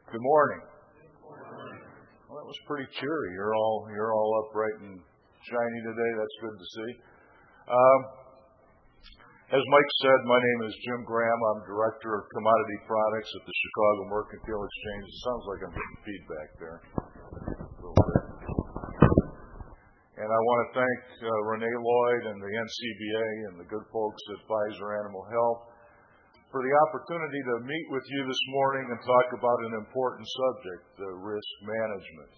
Good morning. Well, that was pretty cheery. You're all upright and shiny today. That's good to see. As Mike said, my name is Jim Graham. I'm Director of Commodity Products at the Chicago Mercantile Exchange. It sounds like I'm getting feedback there. And I want to thank Renee Lloyd and the NCBA and the good folks at Pfizer Animal Health for the opportunity to meet with you this morning and talk about an important subject, risk management.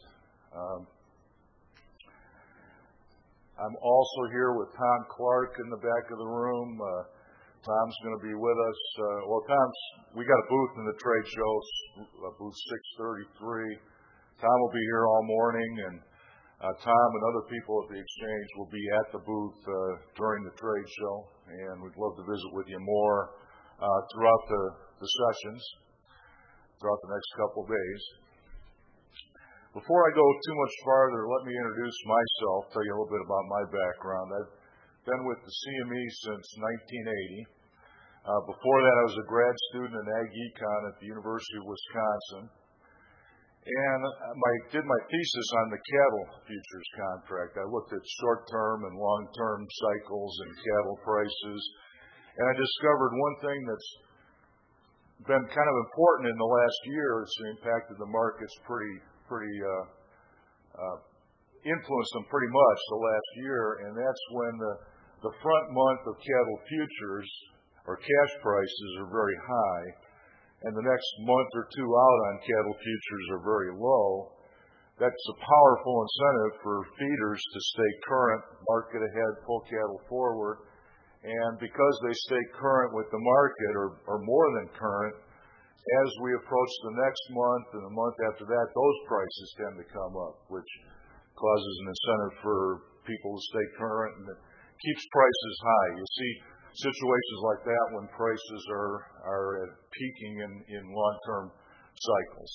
I'm also here with Tom Clark in the back of the room. Tom's going to be with us. We got a booth in the trade show, booth 633. Tom will be here all morning, and Tom and other people at the exchange will be at the booth during the trade show, and we'd love to visit with you more throughout the sessions, throughout the next couple of days. Before I go too much farther, let me introduce myself, tell you a little bit about my background. I've been with the CME since 1980. Before that, I was a grad student in Ag Econ at the University of Wisconsin. And I did my thesis on the cattle futures contract. I looked at short-term and long-term cycles and cattle prices. And I discovered one thing that's been kind of important in the last year. It's impacted the markets influenced them pretty much the last year, and that's when the front month of cattle futures or cash prices are very high, and the next month or two out on cattle futures are very low. That's a powerful incentive for feeders to stay current, market ahead, pull cattle forward. And because they stay current with the market, or more than current, as we approach the next month and the month after that, those prices tend to come up, which causes an incentive for people to stay current, and it keeps prices high. You see situations like that when prices are peaking in long-term cycles.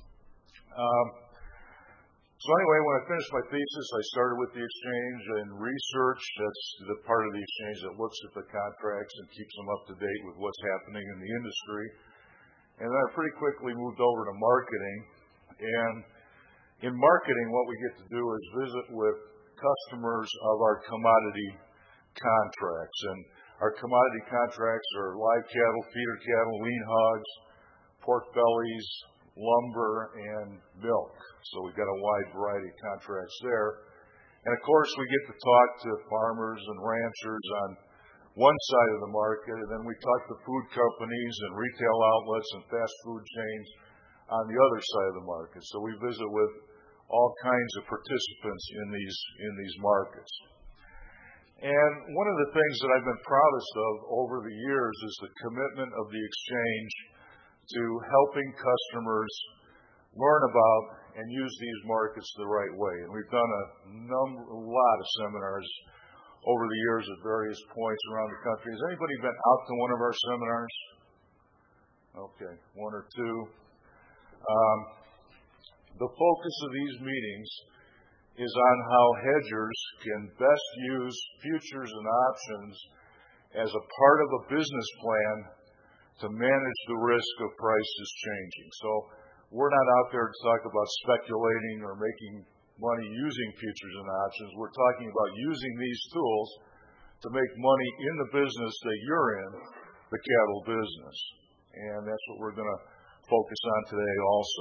So anyway, when I finished my thesis, I started with the exchange and research. That's the part of the exchange that looks at the contracts and keeps them up to date with what's happening in the industry. And then I pretty quickly moved over to marketing. And in marketing, what we get to do is visit with customers of our commodity contracts. And our commodity contracts are live cattle, feeder cattle, lean hogs, pork bellies, lumber, and milk. So we've got a wide variety of contracts there. And of course, we get to talk to farmers and ranchers on one side of the market, and then we talk to food companies and retail outlets and fast food chains on the other side of the market. So we visit with all kinds of participants in these markets. And one of the things that I've been proudest of over the years is the commitment of the exchange to helping customers learn about and use these markets the right way. And we've done a lot of seminars over the years at various points around the country. Has anybody been out to one of our seminars? Okay, one or two. The focus of these meetings is on how hedgers can best use futures and options as a part of a business plan to manage the risk of prices changing. So we're not out there to talk about speculating or making money using futures and options. We're talking about using these tools to make money in the business that you're in, the cattle business. And that's what we're going to focus on today also.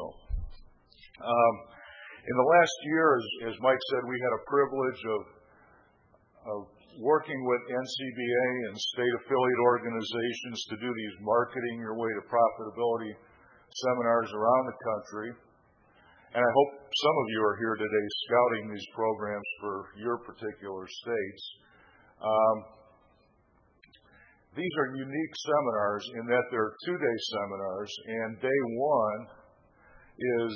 In the last year, as Mike said, we had a privilege of working with NCBA and state affiliate organizations to do these Marketing Your Way to Profitability seminars around the country. And I hope some of you are here today scouting these programs for your particular states. These are unique seminars in that they're two-day seminars, and day one is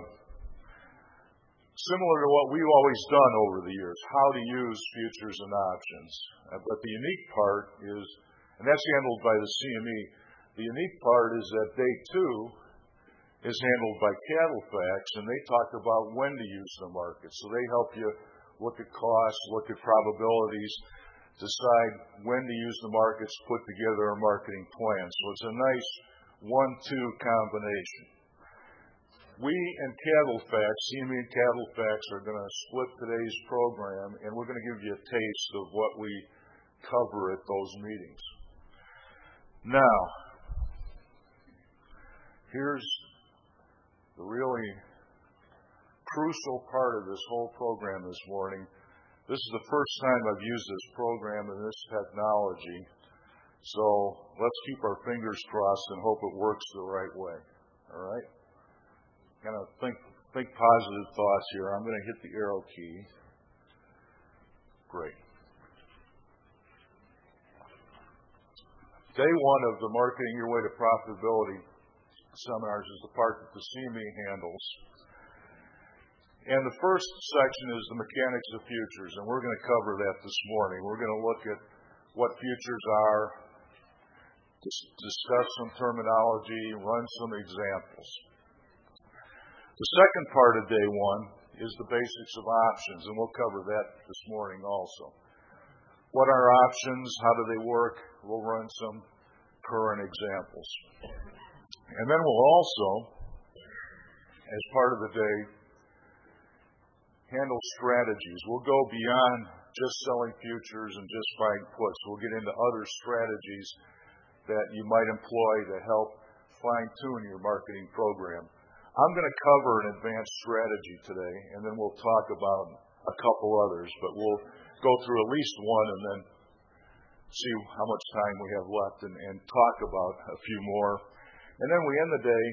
similar to what we've always done over the years, how to use futures and options. But the unique part is, and that's handled by the CME, the unique part is that day two is handled by CattleFax, and they talk about when to use the market. So they help you look at costs, look at probabilities, decide when to use the markets, put together a marketing plan. So it's a nice 1-2 combination. we and CattleFax, CME and CattleFax, are going to split today's program, and we're going to give you a taste of what we cover at those meetings. Now, here's the really crucial part of this whole program this morning. This is the first time I've used this program and this technology, so let's keep our fingers crossed and hope it works the right way. All right? Kind of think positive thoughts here. I'm going to hit the arrow key. Great. Day one of the Marketing Your Way to Profitability seminars is the part that the CME handles. And the first section is the mechanics of futures, and we're going to cover that this morning. We're going to look at what futures are, discuss some terminology, run some examples. The second part of day one is the basics of options, and we'll cover that this morning also. What are options? How do they work? We'll run some current examples. And then we'll also, as part of the day, handle strategies. We'll go beyond just selling futures and just buying puts. We'll get into other strategies that you might employ to help fine-tune your marketing program. I'm going to cover an advanced strategy today, and then we'll talk about a couple others, but we'll go through at least one and then see how much time we have left and talk about a few more. And then we end the day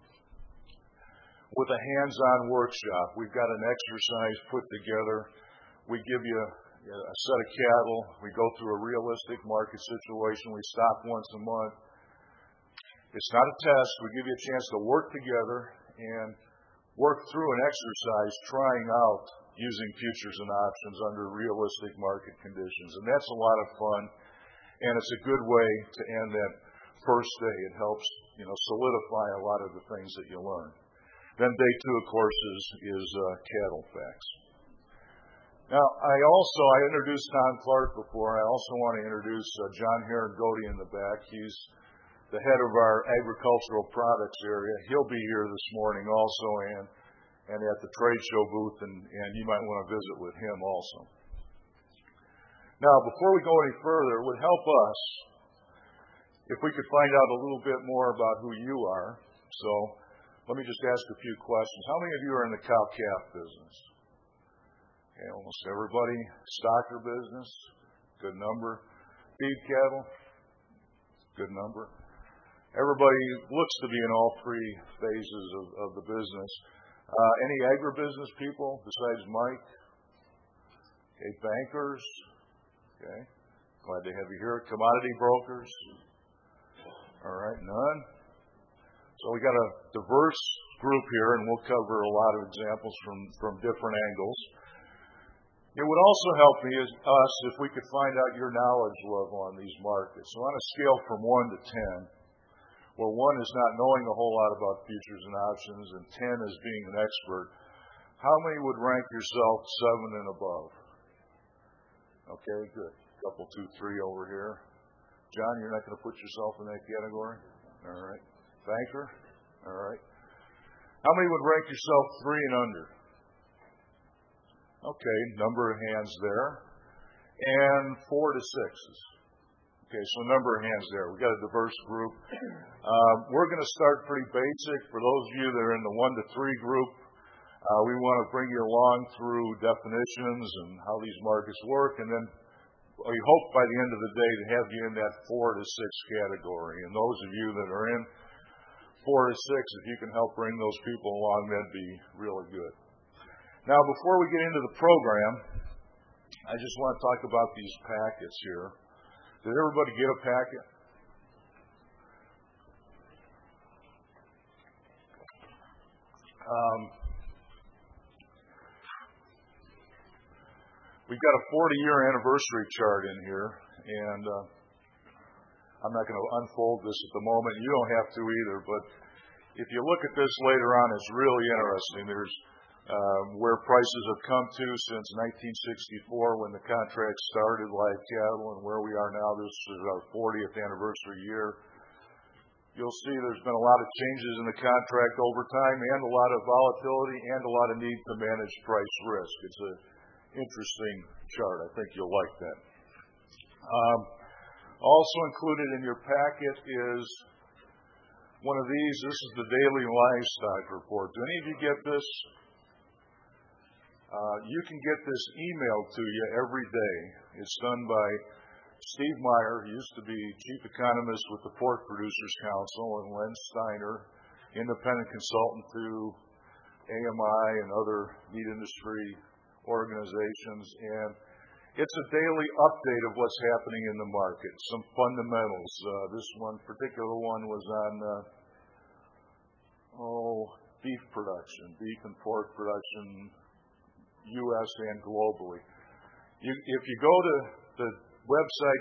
with a hands-on workshop. We've got an exercise put together. We give you a set of cattle. We go through a realistic market situation. We stop once a month. It's not a test. We give you a chance to work together and work through an exercise trying out using futures and options under realistic market conditions. And that's a lot of fun, and it's a good way to end that first day. It helps, solidify a lot of the things that you learn. Then day two, of course, is CattleFax. Now, I introduced Tom Clark before. I also want to introduce John Herangodi in the back. He's the head of our agricultural products area. He'll be here this morning also and at the trade show booth, and you might want to visit with him also. Now, before we go any further, it would help us if we could find out a little bit more about who you are. So let me just ask a few questions. How many of you are in the cow-calf business? Okay, almost everybody. Stocker business? Good number. Feed cattle? Good number. Everybody looks to be in all three phases of the business. Any agribusiness people besides Mike? Okay, bankers? Okay, glad to have you here. Commodity brokers? All right, none? So we got a diverse group here, and we'll cover a lot of examples from different angles. It would also help us if we could find out your knowledge level on these markets. So on a scale from 1 to 10, where 1 is not knowing a whole lot about futures and options, and 10 is being an expert, how many would rank yourself 7 and above? Okay, good. Couple, 2, 3 over here. John, you're not going to put yourself in that category? All right. Banker? All right. How many would rank yourself 3 and under? Okay, number of hands there. And 4 to 6s. Okay, so a number of hands there. We've got a diverse group. We're going to start pretty basic. For those of you that are in the 1 to 3 group, we want to bring you along through definitions and how these markets work, and then we hope by the end of the day to have you in that 4 to 6 category. And those of you that are in 4 to 6, if you can help bring those people along, that'd be really good. Now, before we get into the program, I just want to talk about these packets here. Did everybody get a packet? We've got a 40-year anniversary chart in here, and I'm not going to unfold this at the moment. You don't have to either, but if you look at this later on, it's really interesting. There's where prices have come to since 1964 when the contract started, live cattle, and where we are now. This is our 40th anniversary year. you'll see there's been a lot of changes in the contract over time and a lot of volatility and a lot of need to manage price risk. It's an interesting chart. I think you'll like that. Also included in your packet is one of these. This is the daily livestock report. Do any of you get this? You can get this emailed to you every day. It's done by Steve Meyer, who used to be chief economist with the Pork Producers Council, and Len Steiner, independent consultant to AMI and other meat industry organizations. And it's a daily update of what's happening in the market, some fundamentals. This particular one was on beef production, beef and pork production, U.S. and globally. If you go to the website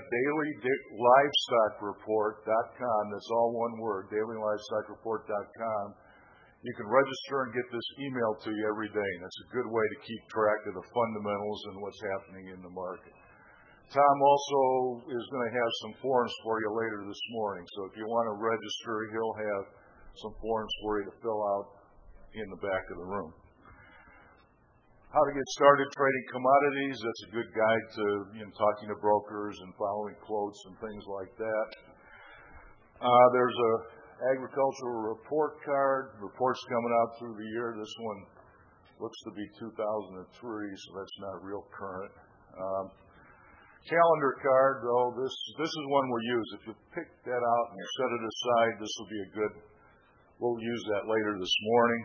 dailylivestock.report.com, that's all one word, dailylivestock.report.com, you can register and get this email to you every day, and it's a good way to keep track of the fundamentals and what's happening in the market. Tom also is going to have some forms for you later this morning, so if you want to register, he'll have some forms for you to fill out in the back of the room. How to get started trading commodities. That's a good guide to talking to brokers and following quotes and things like that. There's a agricultural report card. Reports coming out through the year. This one looks to be 2003, so that's not real current. Calendar card, though, this is one we'll use. If you pick that out and set it aside, this will be a good. We'll use that later this morning.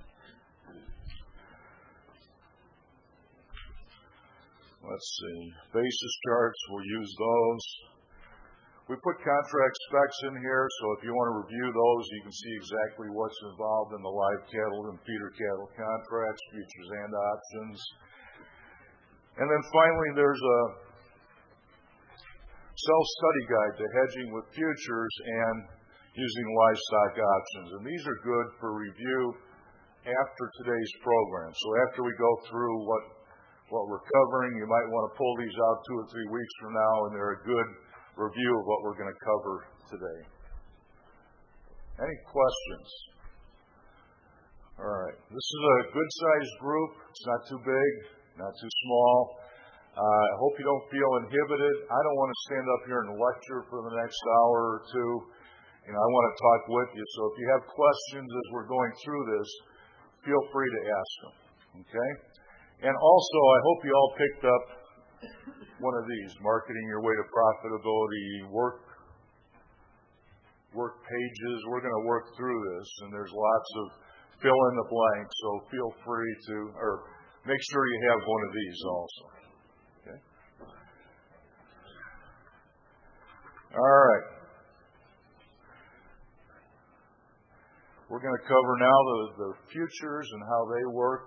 Let's see. Basis charts, we'll use those. We put contract specs in here, so if you want to review those, you can see exactly what's involved in the live cattle and feeder cattle contracts, futures and options. And then finally, there's a self-study guide to hedging with futures and using livestock options. And these are good for review after today's program. So after we go through what we're covering, you might want to pull these out 2 or 3 weeks from now, and they're a good review of what we're going to cover today. Any questions? All right. This is a good-sized group. It's not too big, not too small. I hope you don't feel inhibited. I don't want to stand up here and lecture for the next hour or two. I want to talk with you. So if you have questions as we're going through this, feel free to ask them. Okay? And also, I hope you all picked up one of these, Marketing Your Way to Profitability work pages. We're going to work through this, and there's lots of fill in the blanks, so feel free to, or make sure you have one of these also. Okay? All right. We're going to cover now the futures and how they work.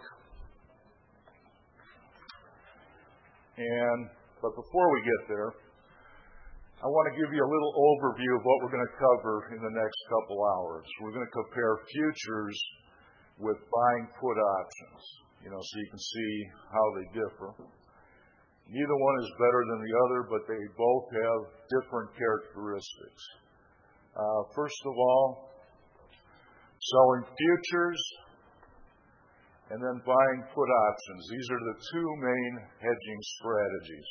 But before we get there, I want to give you a little overview of what we're going to cover in the next couple hours. We're going to compare futures with buying put options, so you can see how they differ. Neither one is better than the other, but they both have different characteristics. First of all, selling futures and then buying put options. These are the two main hedging strategies.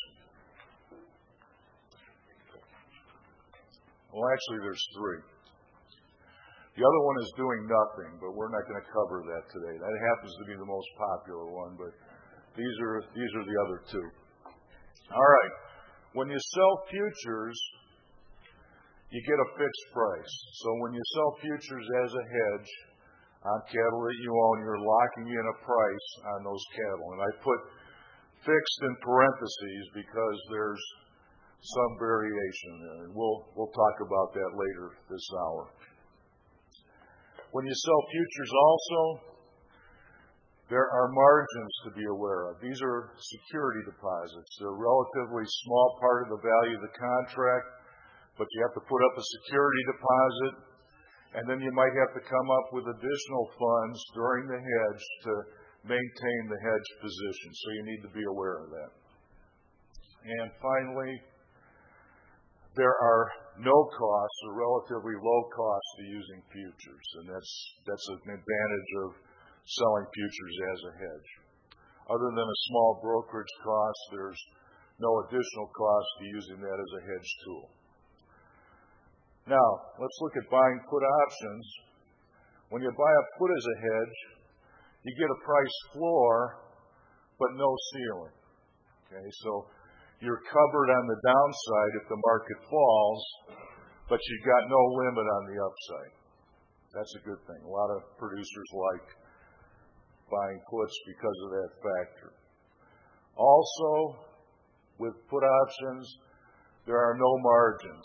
Well, actually, there's 3. The other one is doing nothing, but we're not going to cover that today. That happens to be the most popular one, but these are the other 2. All right. When you sell futures, you get a fixed price. So when you sell futures as a hedge on cattle that you own, you're locking in a price on those cattle. And I put fixed in parentheses because there's some variation there. And we'll talk about that later this hour. When you sell futures also, there are margins to be aware of. These are security deposits. They're a relatively small part of the value of the contract, but you have to put up a security deposit, and then you might have to come up with additional funds during the hedge to maintain the hedge position. So you need to be aware of that. And finally, there are no costs or relatively low costs to using futures, and that's an advantage of selling futures as a hedge. Other than a small brokerage cost, there's no additional cost to using that as a hedge tool. Now, let's look at buying put options. When you buy a put as a hedge, you get a price floor, but no ceiling. Okay, so you're covered on the downside if the market falls, but you've got no limit on the upside. That's a good thing. A lot of producers like buying puts because of that factor. Also, with put options, there are no margins.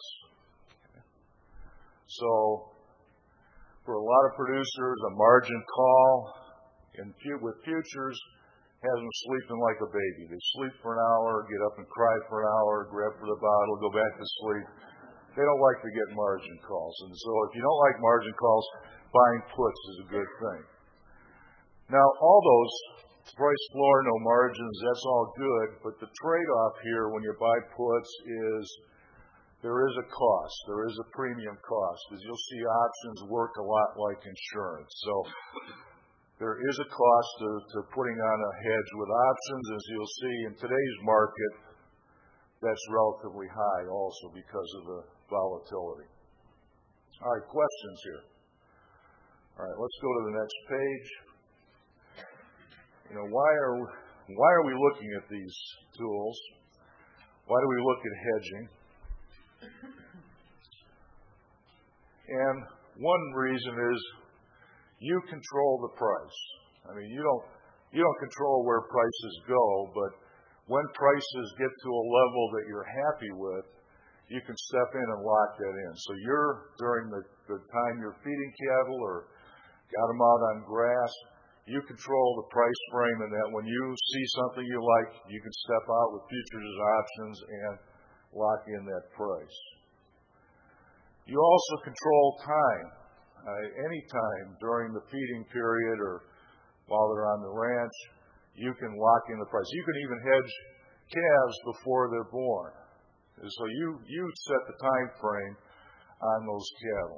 So, for a lot of producers, a margin call with futures has them sleeping like a baby. They sleep for an hour, get up and cry for an hour, grab for the bottle, go back to sleep. They don't like to get margin calls. And so if you don't like margin calls, buying puts is a good thing. Now, all those price floor, no margins, that's all good, but the trade-off here when you buy puts is there is a cost. There is a premium cost. As you'll see, options work a lot like insurance. So there is a cost to putting on a hedge with options. As you'll see in today's market, that's relatively high also because of the volatility. All right, questions here. All right, let's go to the next page. Why are we looking at these tools? Why do we look at hedging? And one reason is you control the price. I mean, you don't control where prices go, but when prices get to a level that you're happy with, you can step in and lock that in. So during the time you're feeding cattle or got them out on grass, you control the price frame, and that when you see something you like, you can step out with futures as options and lock in that price. You also control time. Any time during the feeding period or while they're on the ranch, you can lock in the price. You can even hedge calves before they're born. And so you set the time frame on those cattle.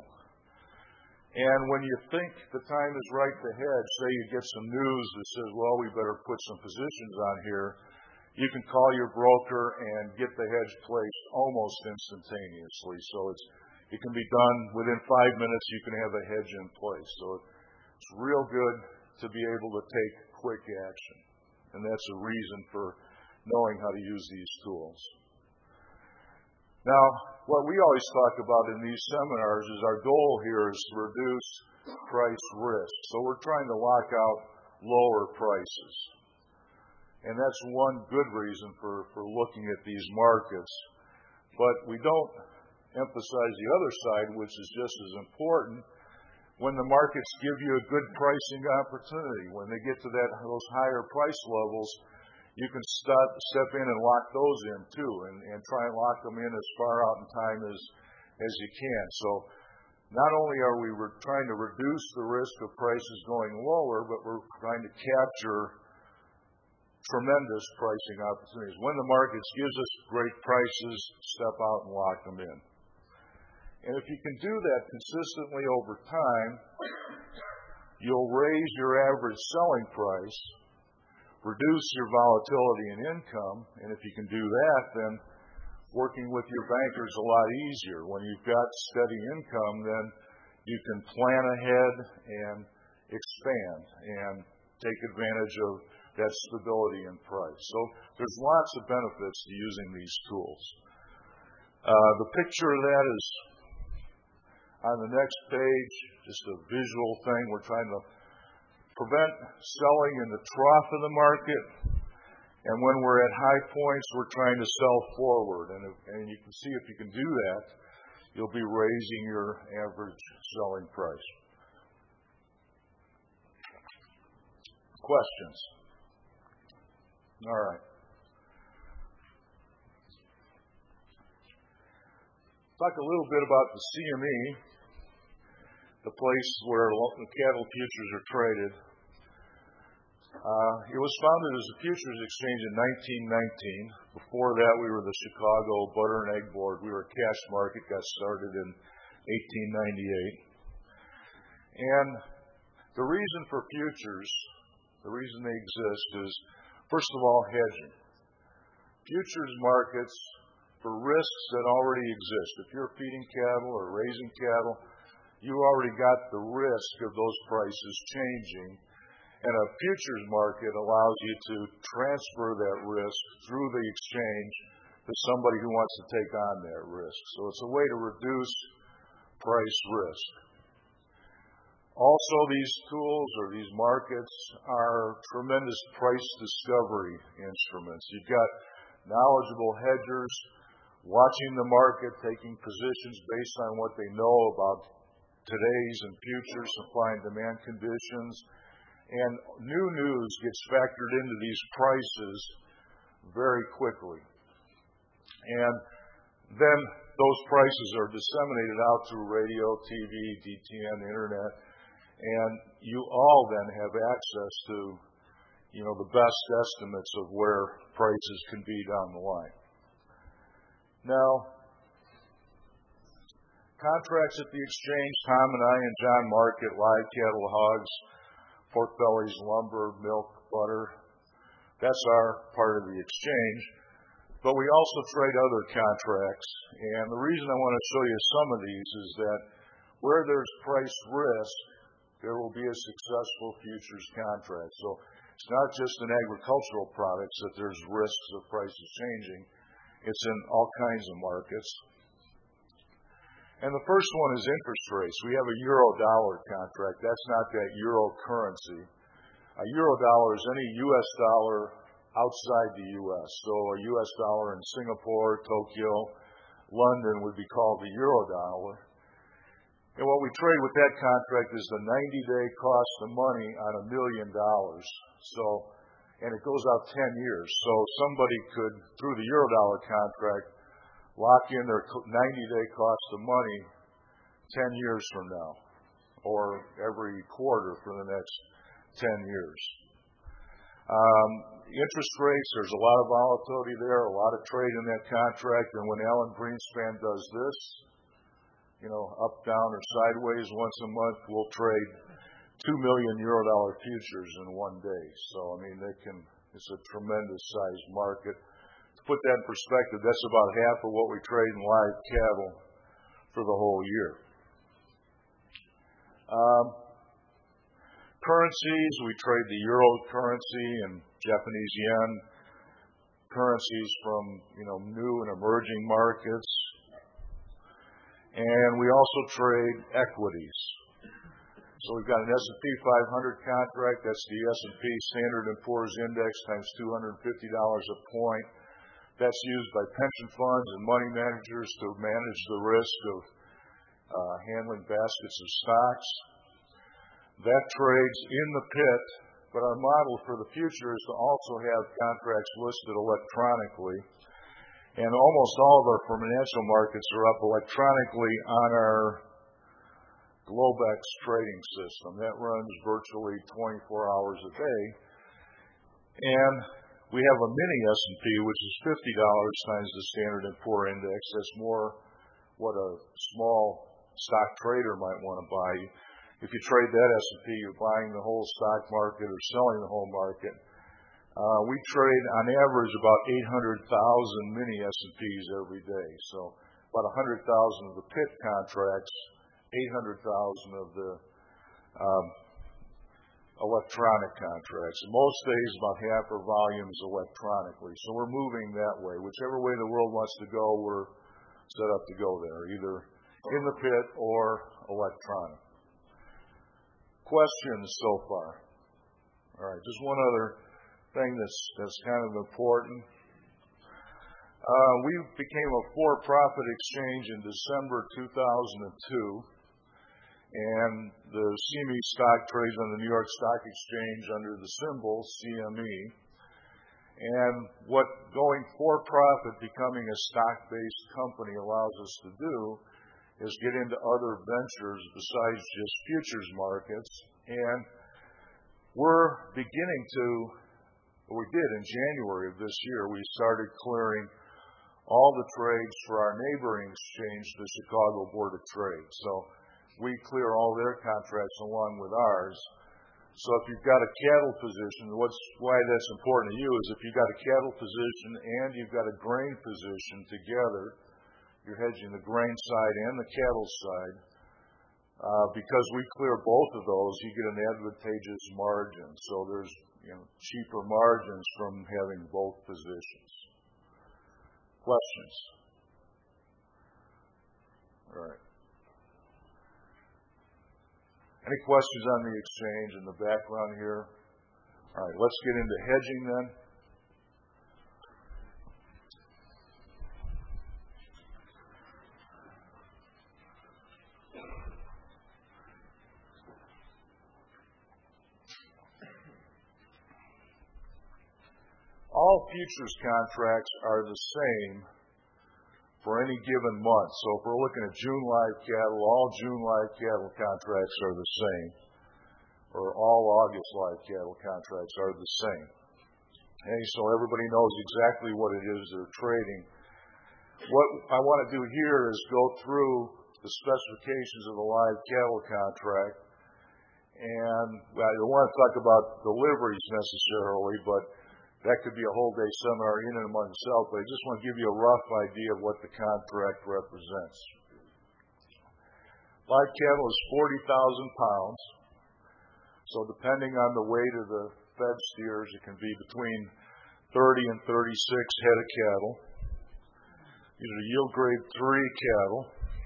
And when you think the time is right to hedge, say you get some news that says, well, we better put some positions on here, you can call your broker and get the hedge placed almost instantaneously. So it can be done within 5 minutes. You can have a hedge in place. So it's real good to be able to take quick action. And that's a reason for knowing how to use these tools. Now, what we always talk about in these seminars is our goal here is to reduce price risk. So we're trying to lock out lower prices. And that's one good reason for looking at these markets. But we don't emphasize the other side, which is just as important. When the markets give you a good pricing opportunity, when they get to those higher price levels, you can step in and lock those in too, and try and lock them in as far out in time as you can. So not only are we trying to reduce the risk of prices going lower, but we're trying to capture tremendous pricing opportunities. When the markets gives us great prices, step out and lock them in. And if you can do that consistently over time, you'll raise your average selling price, reduce your volatility in income, and if you can do that, then working with your banker is a lot easier. When you've got steady income, then you can plan ahead and expand and take advantage of that stability in price. So there's lots of benefits to using these tools. The picture of that is on the next page, just a visual thing. We're trying to prevent selling in the trough of the market, and when we're at high points, we're trying to sell forward. And you can see if you can do that, you'll be raising your average selling price. Questions? All right. Talk a little bit about the CME, the place where the cattle futures are traded. It was founded as a futures exchange in 1919. Before that, we were the Chicago Butter and Egg Board. We were a cash market, got started in 1898. And the reason for futures, the reason they exist is, first of all, hedging. Futures markets for risks that already exist. If you're feeding cattle or raising cattle, you already got the risk of those prices changing. And a futures market allows you to transfer that risk through the exchange to somebody who wants to take on that risk. So it's a way to reduce price risk. Also, these tools or these markets are tremendous price discovery instruments. You've got knowledgeable hedgers watching the market, taking positions based on what they know about today's and future supply and demand conditions. And new news gets factored into these prices very quickly. And then those prices are disseminated out through radio, TV, DTN, internet, and you all then have access to, the best estimates of where prices can be down the line. Now, contracts at the exchange, Tom and I and John market live cattle, hogs, pork bellies, lumber, milk, butter. That's our part of the exchange. But we also trade other contracts. And the reason I want to show you some of these is that where there's price risk, there will be a successful futures contract. So it's not just in agricultural products that there's risks of prices changing. It's in all kinds of markets. And the first one is interest rates. We have a euro-dollar contract. That's not that euro currency. A euro-dollar is any U.S. dollar outside the U.S. So a U.S. dollar in Singapore, Tokyo, London would be called the euro-dollar. And what we trade with that contract is the 90-day cost of money on $1 million. And it goes out 10 years. So somebody could, through the euro-dollar contract, lock in their 90-day cost of money 10 years from now, or every quarter for the next 10 years. Interest rates, there's a lot of volatility there, a lot of trade in that contract. And when Alan Greenspan does this, up, down, or sideways once a month, we'll trade 2 million euro-dollar futures in one day. So, it's a tremendous sized market. To put that in perspective, that's about half of what we trade in live cattle for the whole year. Currencies, we trade the euro currency and Japanese yen, currencies from, new and emerging markets. And we also trade equities. So we've got an S&P 500 contract. That's the S&P Standard & Poor's Index times $250 a point. That's used by pension funds and money managers to manage the risk of handling baskets of stocks. That trades in the pit, but our model for the future is to also have contracts listed electronically. And almost all of our financial markets are up electronically on our Globex trading system. That runs virtually 24 hours a day. And we have a mini S&P, which is $50 times the Standard & Poor Index. That's more what a small stock trader might want to buy. If you trade that S&P, you're buying the whole stock market or selling the whole market. We trade on average about 800,000 mini S&Ps every day. So about 100,000 of the pit contracts, 800,000 of the electronic contracts. And most days, about half our volume is electronically. So we're moving that way. Whichever way the world wants to go, we're set up to go there, either in the pit or electronic. Questions so far? All right, just one other thing that's kind of important. We became a for-profit exchange in December 2002, and the CME stock trades on the New York Stock Exchange under the symbol CME. And what going for-profit, becoming a stock-based company, allows us to do is get into other ventures besides just futures markets. And We're beginning to, we did in January of this year, we started clearing all the trades for our neighboring exchange, the Chicago Board of Trade. So we clear all their contracts along with ours. So if you've got a cattle position, why that's important to you is if you've got a cattle position and you've got a grain position together, you're hedging the grain side and the cattle side. Because we clear both of those, you get an advantageous margin. So there's cheaper margins from having both positions. Questions? All right. Any questions on the exchange and the background here? All right, let's get into hedging then. All futures contracts are the same for any given month. So if we're looking at June live cattle, all June live cattle contracts are the same, or all August live cattle contracts are the same. Okay, so everybody knows exactly what it is they're trading. What I want to do here is go through the specifications of the live cattle contract, and I don't want to talk about deliveries necessarily, but that could be a whole day seminar in and among itself, but I just want to give you a rough idea of what the contract represents. Live cattle is 40,000 pounds. So depending on the weight of the fed steers, it can be between 30 and 36 head of cattle. These are yield grade 3 cattle.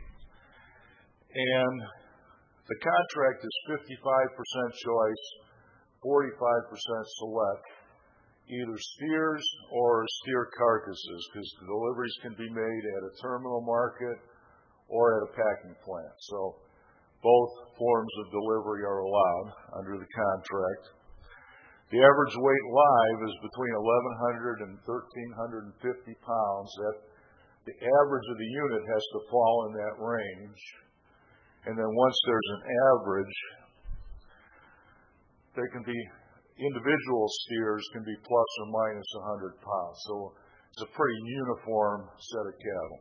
And the contract is 55% choice, 45% select. Either steers or steer carcasses, because the deliveries can be made at a terminal market or at a packing plant. So both forms of delivery are allowed under the contract. The average weight live is between 1,100 and 1,350 pounds. The average of the unit has to fall in that range. And then once there's an average, there can be individual steers can be plus or minus 100 pounds. So it's a pretty uniform set of cattle.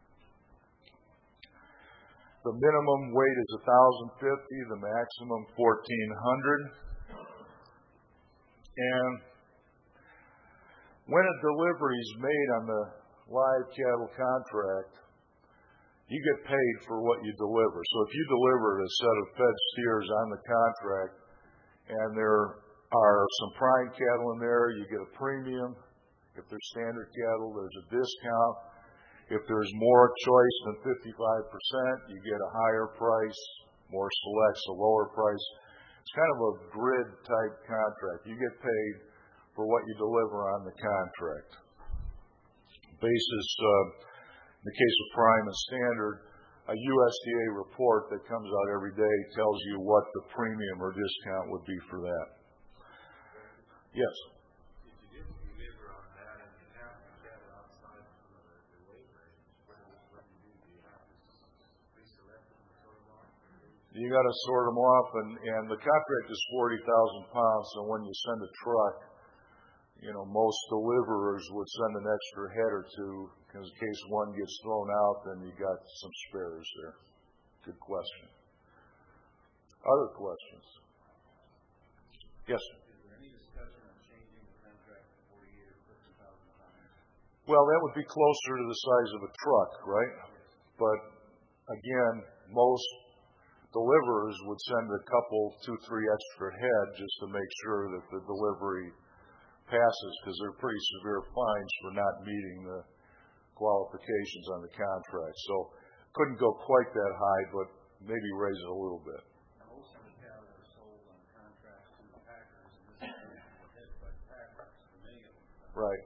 The minimum weight is 1,050, the maximum 1,400. And when a delivery is made on the live cattle contract, you get paid for what you deliver. So if you delivered a set of fed steers on the contract and there are some prime cattle in there, you get a premium. If they're standard cattle, there's a discount. If there's more choice than 55%, you get a higher price. More selects, a lower price. It's kind of a grid type contract. You get paid for what you deliver on the contract. Basis, in the case of prime and standard, a USDA report that comes out every day tells you what the premium or discount would be for that. Yes. If you didn't deliver on that and you have the cattle outside the weight range, what do you do? Do you have to pre-select them and sort them off? You got to sort them off, and the contract is 40,000 pounds. So when you send a truck, most deliverers would send an extra head or two, because in case one gets thrown out, then you got some spares there. Good question. Other questions? Yes. Well, that would be closer to the size of a truck, right? But again, most deliverers would send a couple, 2, 3 extra head just to make sure that the delivery passes, because they're pretty severe fines for not meeting the qualifications on the contract. So couldn't go quite that high, but maybe raise it a little bit. Most of the cattle are sold on contracts to the packers, and this is head by packers for many of them. Right.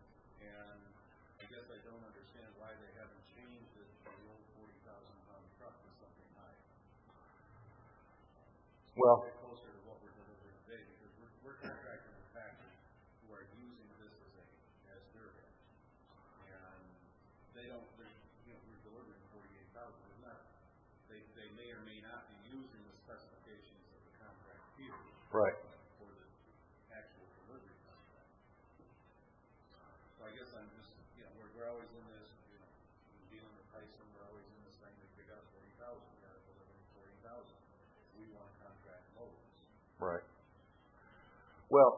Well, closer to what we're delivering today, because we're contracting with packers who are using this as their head, and they don't. We're delivering 48,000. It's not. They may or may not be using the specifications of the contract here. Right. For Well,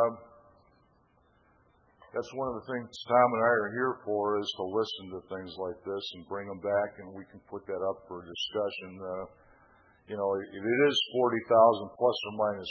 that's one of the things Tom and I are here for, is to listen to things like this and bring them back, and we can put that up for discussion. If it is 40,000 plus or minus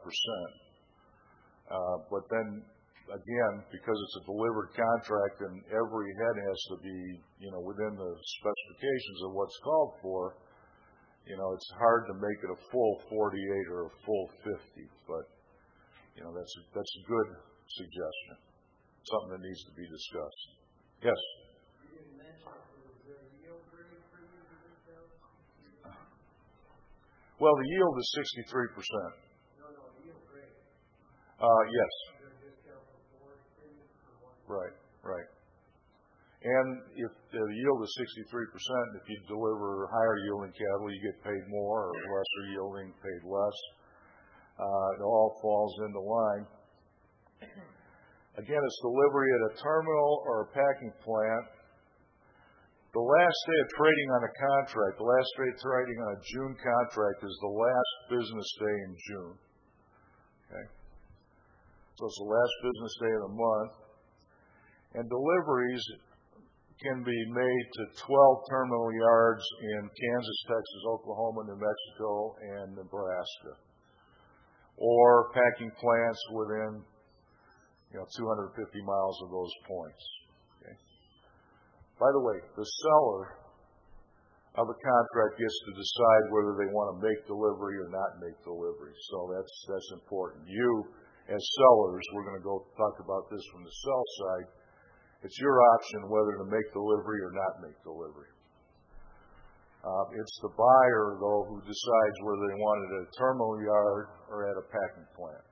5%, but then again, because it's a delivered contract and every head has to be, within the specifications of what's called for, it's hard to make it a full 48 or a full 50, but that's a good suggestion. Something that needs to be discussed. Yes? You didn't mention was there a yield grade premium to this bill? Well, the yield is 63%. No, yield grade. Yes. Is there a discount for forward premium for what? Right. And if the yield is 63%, if you deliver higher yielding cattle, you get paid more, or lesser yielding, paid less. It all falls into line. Again, it's delivery at a terminal or a packing plant. The last day of trading on a contract, the last day of trading on a June contract is the last business day in June. Okay? So it's the last business day of the month. And deliveries can be made to 12 terminal yards in Kansas, Texas, Oklahoma, New Mexico, and Nebraska. Or packing plants within 250 miles of those points. Okay? By the way, the seller of a contract gets to decide whether they want to make delivery or not make delivery. So that's important. You, as sellers, we're going to go talk about this from the sell side. It's your option whether to make delivery or not make delivery. It's the buyer, though, who decides whether they want it at a terminal yard or at a packing plant.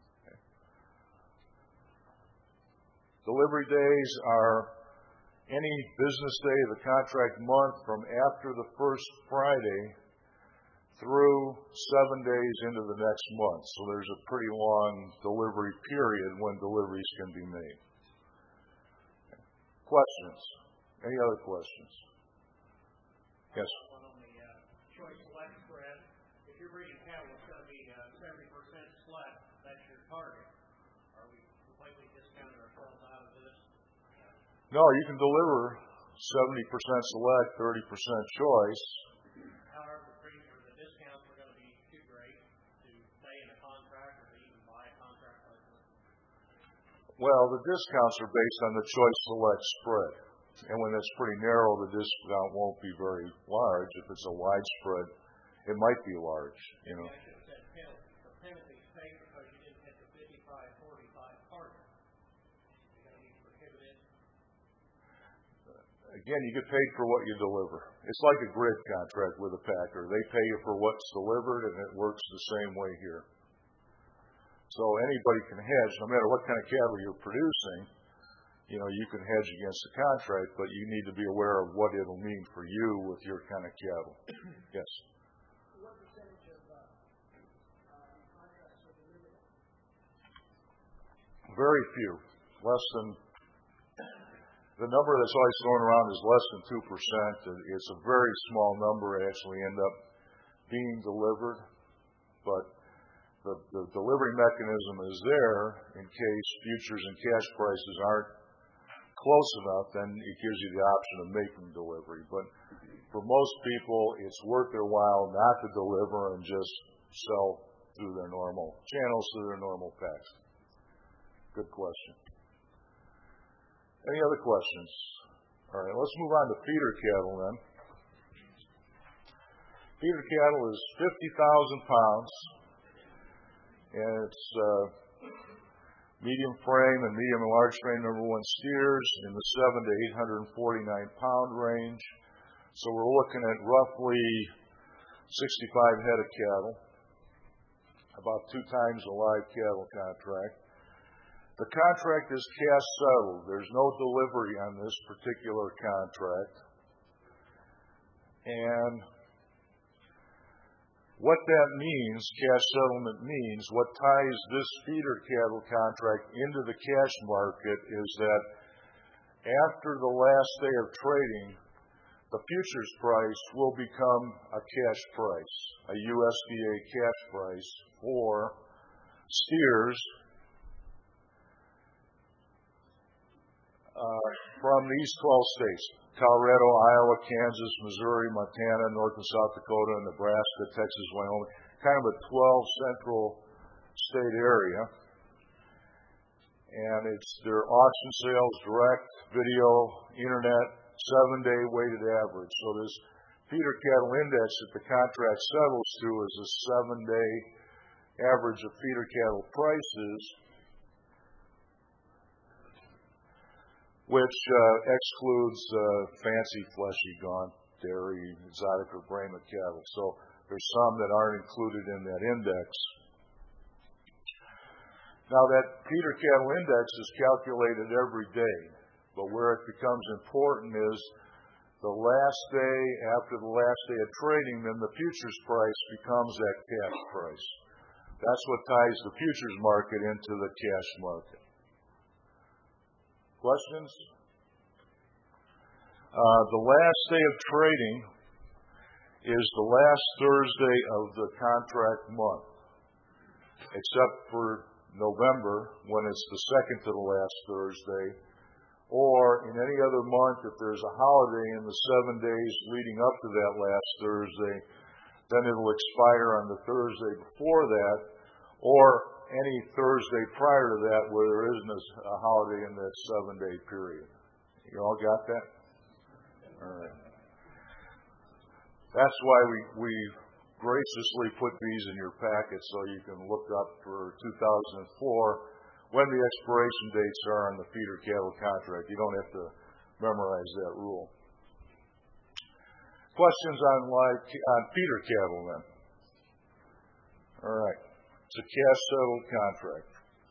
Delivery days are any business day of the contract month from after the first Friday through 7 days into the next month. So there's a pretty long delivery period when deliveries can be made. Questions? Any other questions? Yes. One on the choice select spread. If you're breeding cattle, it's going to be 70% select. That's your target. Are we completely discounting ourselves out of this? No, you can deliver 70% select, 30% choice. However, the discounts are going to be too great to stay in a contract or to even buy a contract like this. Well, the discounts are based on the choice select spread. And when it's pretty narrow, the discount won't be very large. If it's a wide spread, it might be large. I should have said penalty. The penalty's paid because you didn't hit the 55-45 target. You're going to be prohibited. Again, you get paid for what you deliver. It's like a grid contract with a packer. They pay you for what's delivered, and it works the same way here. So anybody can hedge, no matter what kind of cattle you're producing. You can hedge against the contract, but you need to be aware of what it'll mean for you with your kind of cattle. Yes? What percentage of contracts are delivered? Very few. Less than, the number that's always thrown around is less than 2%. It's a very small number actually end up being delivered, but the delivery mechanism is there in case futures and cash prices aren't close enough, then it gives you the option of making delivery. But for most people, it's worth their while not to deliver and just sell through their normal channels, through their normal packs. Good question. Any other questions? All right, let's move on to feeder cattle then. Feeder cattle is 50,000 pounds, and it's medium frame and medium and large frame number 1 steers in the 7 to 849 pound range. So we're looking at roughly 65 head of cattle, about 2 times the live cattle contract. The contract is cash settled. There's no delivery on this particular contract. And what that means, cash settlement means, what ties this feeder cattle contract into the cash market is that after the last day of trading, the futures price will become a cash price, a USDA cash price for steers from these 12 states: Colorado, Iowa, Kansas, Missouri, Montana, North and South Dakota, Nebraska, Texas, Wyoming, kind of a 12 central state area. And it's their auction sales, direct, video, internet, 7-day weighted average. So this feeder cattle index that the contract settles to is a 7-day average of feeder cattle prices, which excludes fancy fleshy gaunt dairy, exotic or Brahma cattle. So there's some that aren't included in that index. Now that feeder cattle index is calculated every day, but where it becomes important is the last day after the last day of trading, then the futures price becomes that cash price. That's what ties the futures market into the cash market. Questions? The last day of trading is the last Thursday of the contract month, except for November, when it's the second to the last Thursday, or in any other month if there's a holiday in the 7 days leading up to that last Thursday, then it'll expire on the Thursday before that, or any Thursday prior to that where there isn't a holiday in that 7-day period. You all got that? All right. That's why we graciously put these in your packet so you can look up for 2004 when the expiration dates are on the feeder cattle contract. You don't have to memorize that rule. Questions on feeder cattle then? All right. It's a cash settled contract.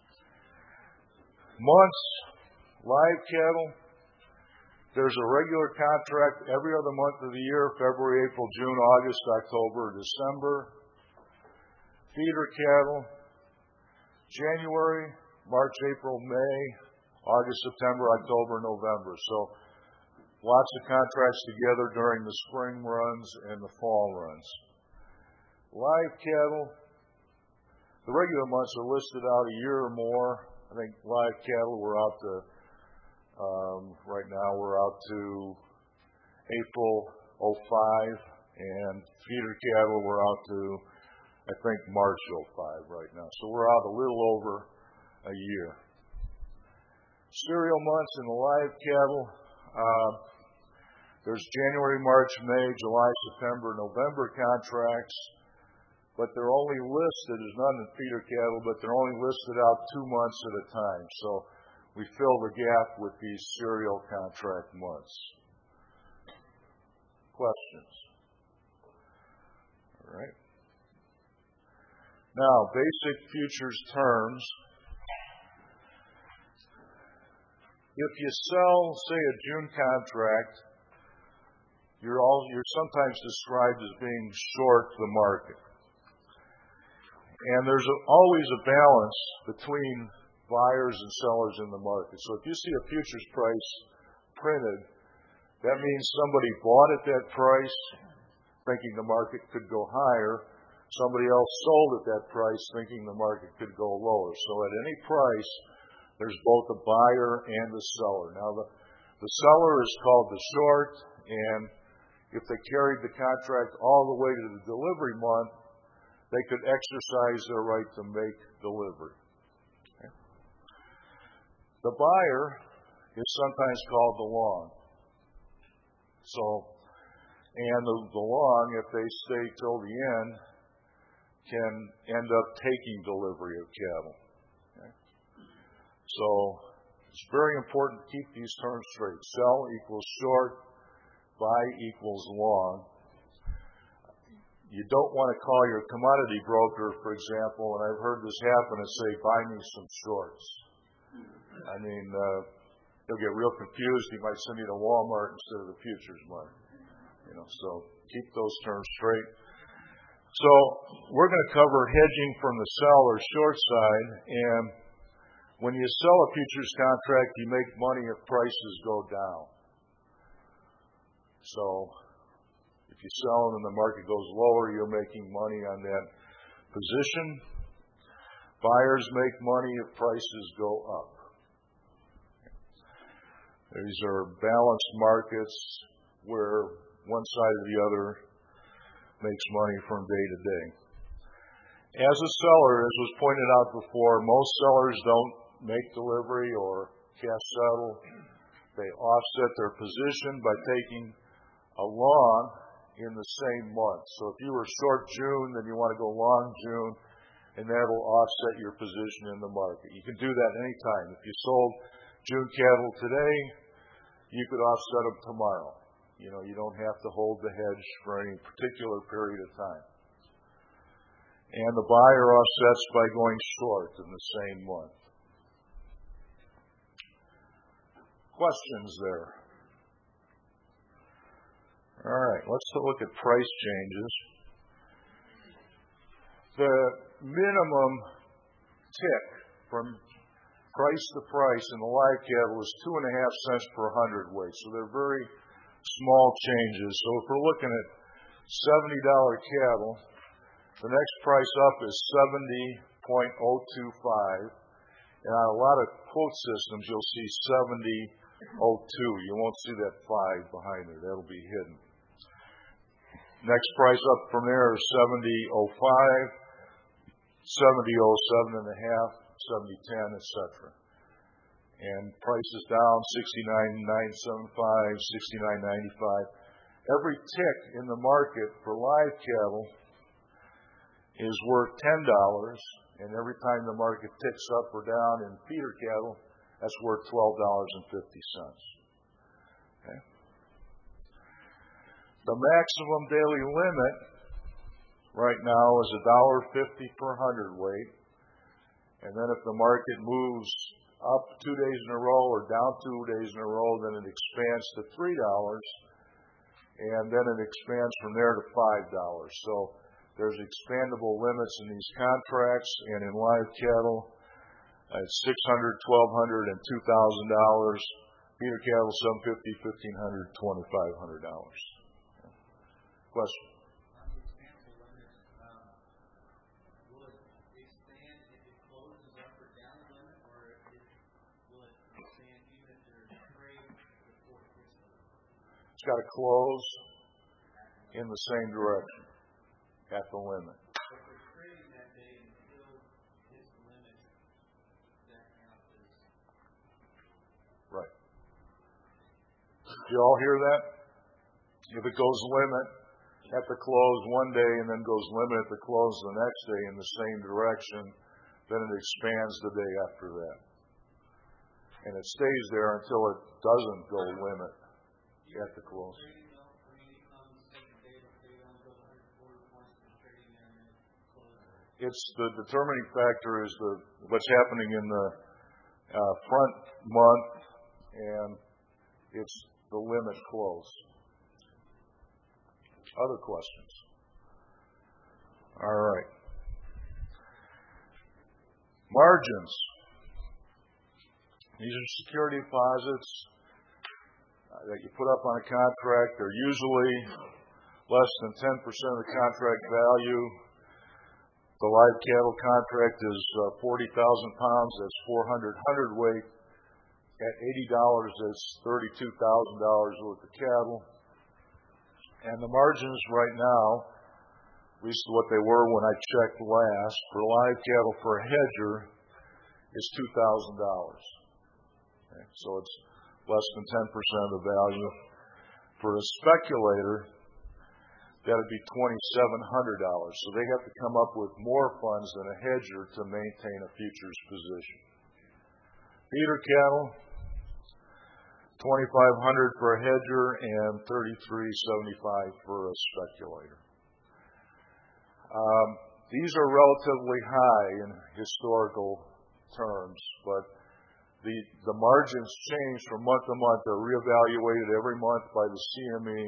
Months, live cattle. There's a regular contract every other month of the year: February, April, June, August, October, December. Feeder cattle: January, March, April, May, August, September, October, November. So lots of contracts together during the spring runs and the fall runs. Live cattle: the regular months are listed out a year or more. I think live cattle we're out to right now we're out to April 05, and feeder cattle we're out to, I think, March 05 right now. So we're out a little over a year. Cereal months in the live cattle, there's January, March, May, July, September, November contracts, but they're only listed, there's none in feeder cattle, but they're only listed out 2 months at a time. So we fill the gap with these cereal contract months. Questions? All right. Now, basic futures terms. If you sell, say, a June contract, you're sometimes described as being short the market. And there's always a balance between buyers and sellers in the market. So if you see a futures price printed, that means somebody bought at that price thinking the market could go higher. Somebody else sold at that price thinking the market could go lower. So at any price, there's both a buyer and a seller. Now, the seller is called the short, and if they carried the contract all the way to the delivery month, they could exercise their right to make delivery. Okay. The buyer is sometimes called the long. And the long, if they stay till the end, can end up taking delivery of cattle. Okay. So it's very important to keep these terms straight. Sell equals short, buy equals long. You don't want to call your commodity broker, for example, and I've heard this happen, and say, buy me some shorts. I mean, he'll get real confused. He might send you to Walmart instead of the futures market. So keep those terms straight. So we're going to cover hedging from the sell or short side. And when you sell a futures contract, you make money if prices go down. So if you sell and the market goes lower, you're making money on that position. Buyers make money if prices go up. These are balanced markets where one side or the other makes money from day to day. As a seller, as was pointed out before, most sellers don't make delivery or cash settle. They offset their position by taking a long in the same month. So if you were short June, then you want to go long June, and that'll offset your position in the market. You can do that anytime. If you sold June cattle today, you could offset them tomorrow. You don't have to hold the hedge for any particular period of time. And the buyer offsets by going short in the same month. Questions there? All right, let's look at price changes. The minimum tick from price to price in the live cattle is 2.5 cents per hundredweight. So they're very small changes. So if we're looking at $70 cattle, the next price up is 70.025. And on a lot of quote systems, you'll see 70.02. You won't see that 5 behind there. That'll be hidden. Next price up from there is 70.05, 70.07 and a half, 70.10, etc. And prices down 69.975, 69.95. Every tick in the market for live cattle is worth $10, and every time the market ticks up or down in feeder cattle, that's worth $12.50. Okay. The maximum daily limit right now is $1.50 per hundredweight, and then if the market moves up 2 days in a row or down 2 days in a row, then it expands to $3, and then it expands from there to $5. So there's expandable limits in these contracts, and in live cattle, it's $600, $1,200, and $2,000. Feeder cattle, $750, $1,500, $2,500. Question? On the expandable limits, will it expand if it closes up or down the limit, or will it expand even if there's trade before it hits the limit? It's got to close in the same direction at the limit. So if we're trading that day until it hits the limit, that counts as... Right. Did you all hear that? If it goes limit at the close one day and then goes limit at the close the next day in the same direction, then it expands the day after that. And it stays there until it doesn't go limit at the close. It's the determining factor is what's happening in the front month, and it's the limit close. Other questions? All right. Margins. These are security deposits that you put up on a contract. They're usually less than 10% of the contract value. The live cattle contract is 40,000 pounds. That's 400 hundredweight. At $80, that's $32,000 worth of cattle. And the margins right now, at least what they were when I checked last, for live cattle for a hedger is $2,000. Okay, so it's less than 10% of the value. For a speculator, that would be $2,700. So they have to come up with more funds than a hedger to maintain a futures position. Feeder cattle, $2,500 for a hedger and $3,375 for a speculator. These are relatively high in historical terms, but the margins change from month to month. They're reevaluated every month by the CME.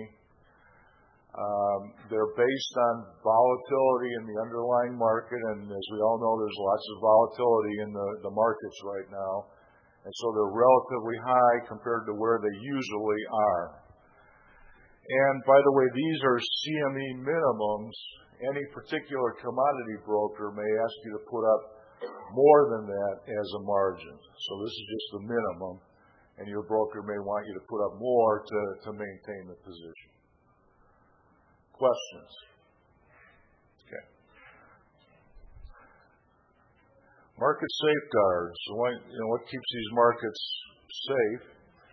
They're based on volatility in the underlying market, and as we all know, there's lots of volatility in the markets right now. And so they're relatively high compared to where they usually are. And by the way, these are CME minimums. Any particular commodity broker may ask you to put up more than that as a margin. So this is just the minimum. and your broker may want you to put up more to maintain the position. Questions? Okay. Market safeguards. What keeps these markets safe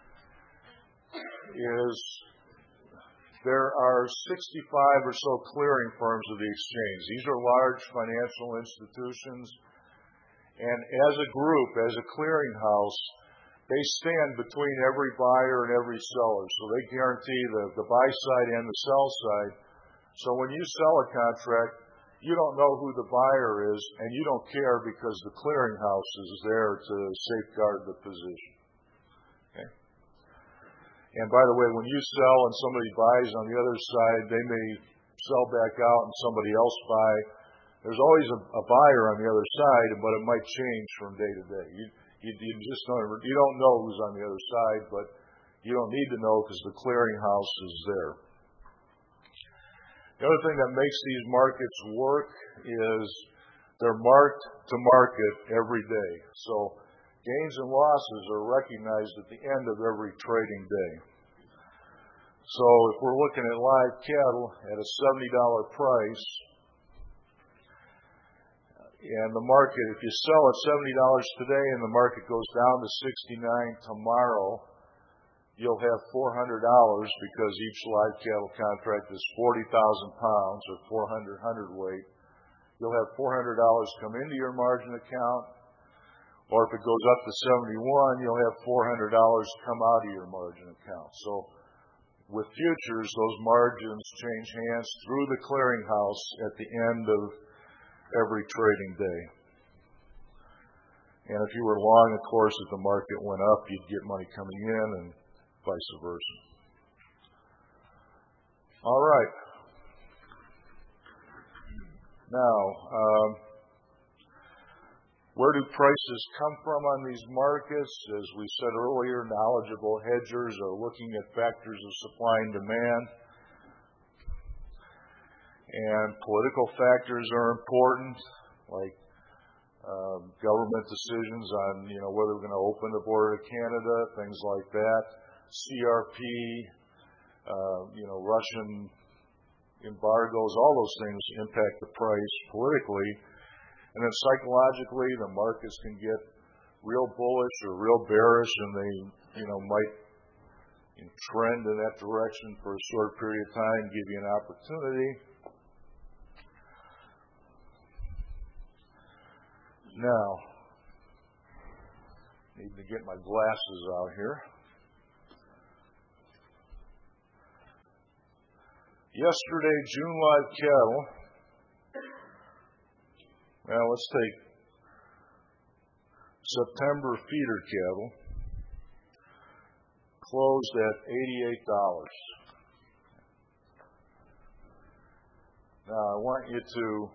is there are 65 or so clearing firms of the exchange. These are large financial institutions, and as a group, as a clearinghouse, they stand between every buyer and every seller. So they guarantee the buy side and the sell side. So when you sell a contract, you don't know who the buyer is, and you don't care because the clearinghouse is there to safeguard the position. Okay? And by the way, when you sell and somebody buys on the other side, they may sell back out and somebody else buy. There's always a buyer on the other side, but it might change from day to day. You just don't know who's on the other side, but you don't need to know because the clearinghouse is there. The other thing that makes these markets work is they're marked to market every day. So gains and losses are recognized at the end of every trading day. So if we're looking at live cattle at a $70 price, and the market, if you sell at $70 today and the market goes down to $69 tomorrow, you'll have $400 because each live cattle contract is 40,000 pounds or 400 hundredweight. You'll have $400 come into your margin account, or if it goes up to 71, you'll have $400 come out of your margin account. So with futures, those margins change hands through the clearinghouse at the end of every trading day. And if you were long, of course, if the market went up, you'd get money coming in and vice versa. All right. Now, where do prices come from on these markets? As we said earlier, knowledgeable hedgers are looking at factors of supply and demand. And political factors are important, like government decisions on, whether we're going to open the border to Canada, things like that. CRP, Russian embargoes, all those things impact the price politically. And then psychologically, the markets can get real bullish or real bearish, and they, might trend in that direction for a short period of time, give you an opportunity. Now, need to get my glasses out here. Yesterday, June live cattle. Now, let's take September feeder cattle. Closed at $88. Now, I want you to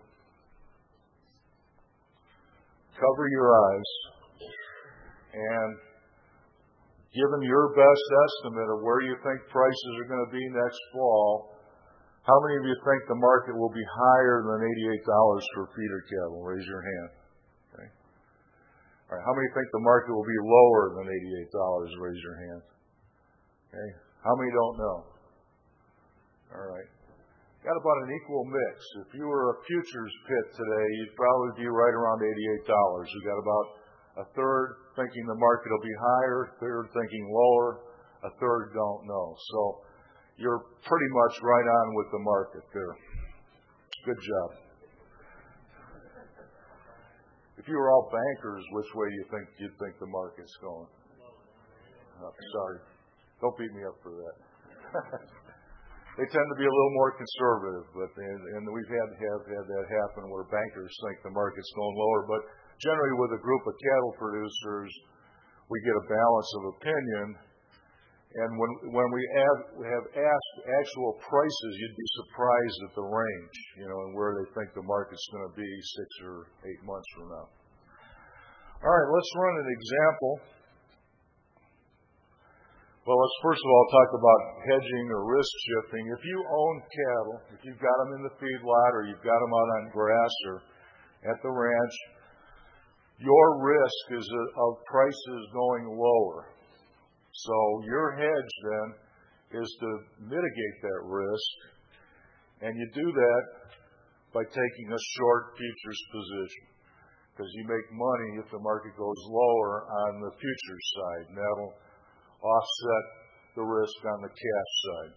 cover your eyes, and given your best estimate of where you think prices are going to be next fall, how many of you think the market will be higher than $88 for feeder cattle? Raise your hand. Okay. All right. How many think the market will be lower than $88? Raise your hand. Okay. How many don't know? All right. Got about an equal mix. If you were a futures pit today, you'd probably be right around $88. You got about a third thinking the market will be higher, a third thinking lower, a third don't know. So you're pretty much right on with the market there. Good job. If you were all bankers, which way do you'd think the market's going? Sorry. Don't beat me up for that. They tend to be a little more conservative, and we've had that happen where bankers think the market's going lower. But generally, with a group of cattle producers, we get a balance of opinion. And when we have asked actual prices, you'd be surprised at the range, and where they think the market's going to be 6 or 8 months from now. All right, let's run an example. Well, let's first of all talk about hedging or risk shifting. If you own cattle, if you've got them in the feedlot or you've got them out on grass or at the ranch, your risk is of prices going lower. So your hedge then is to mitigate that risk, and you do that by taking a short futures position, because you make money if the market goes lower on the futures side, and that'll offset the risk on the cash side.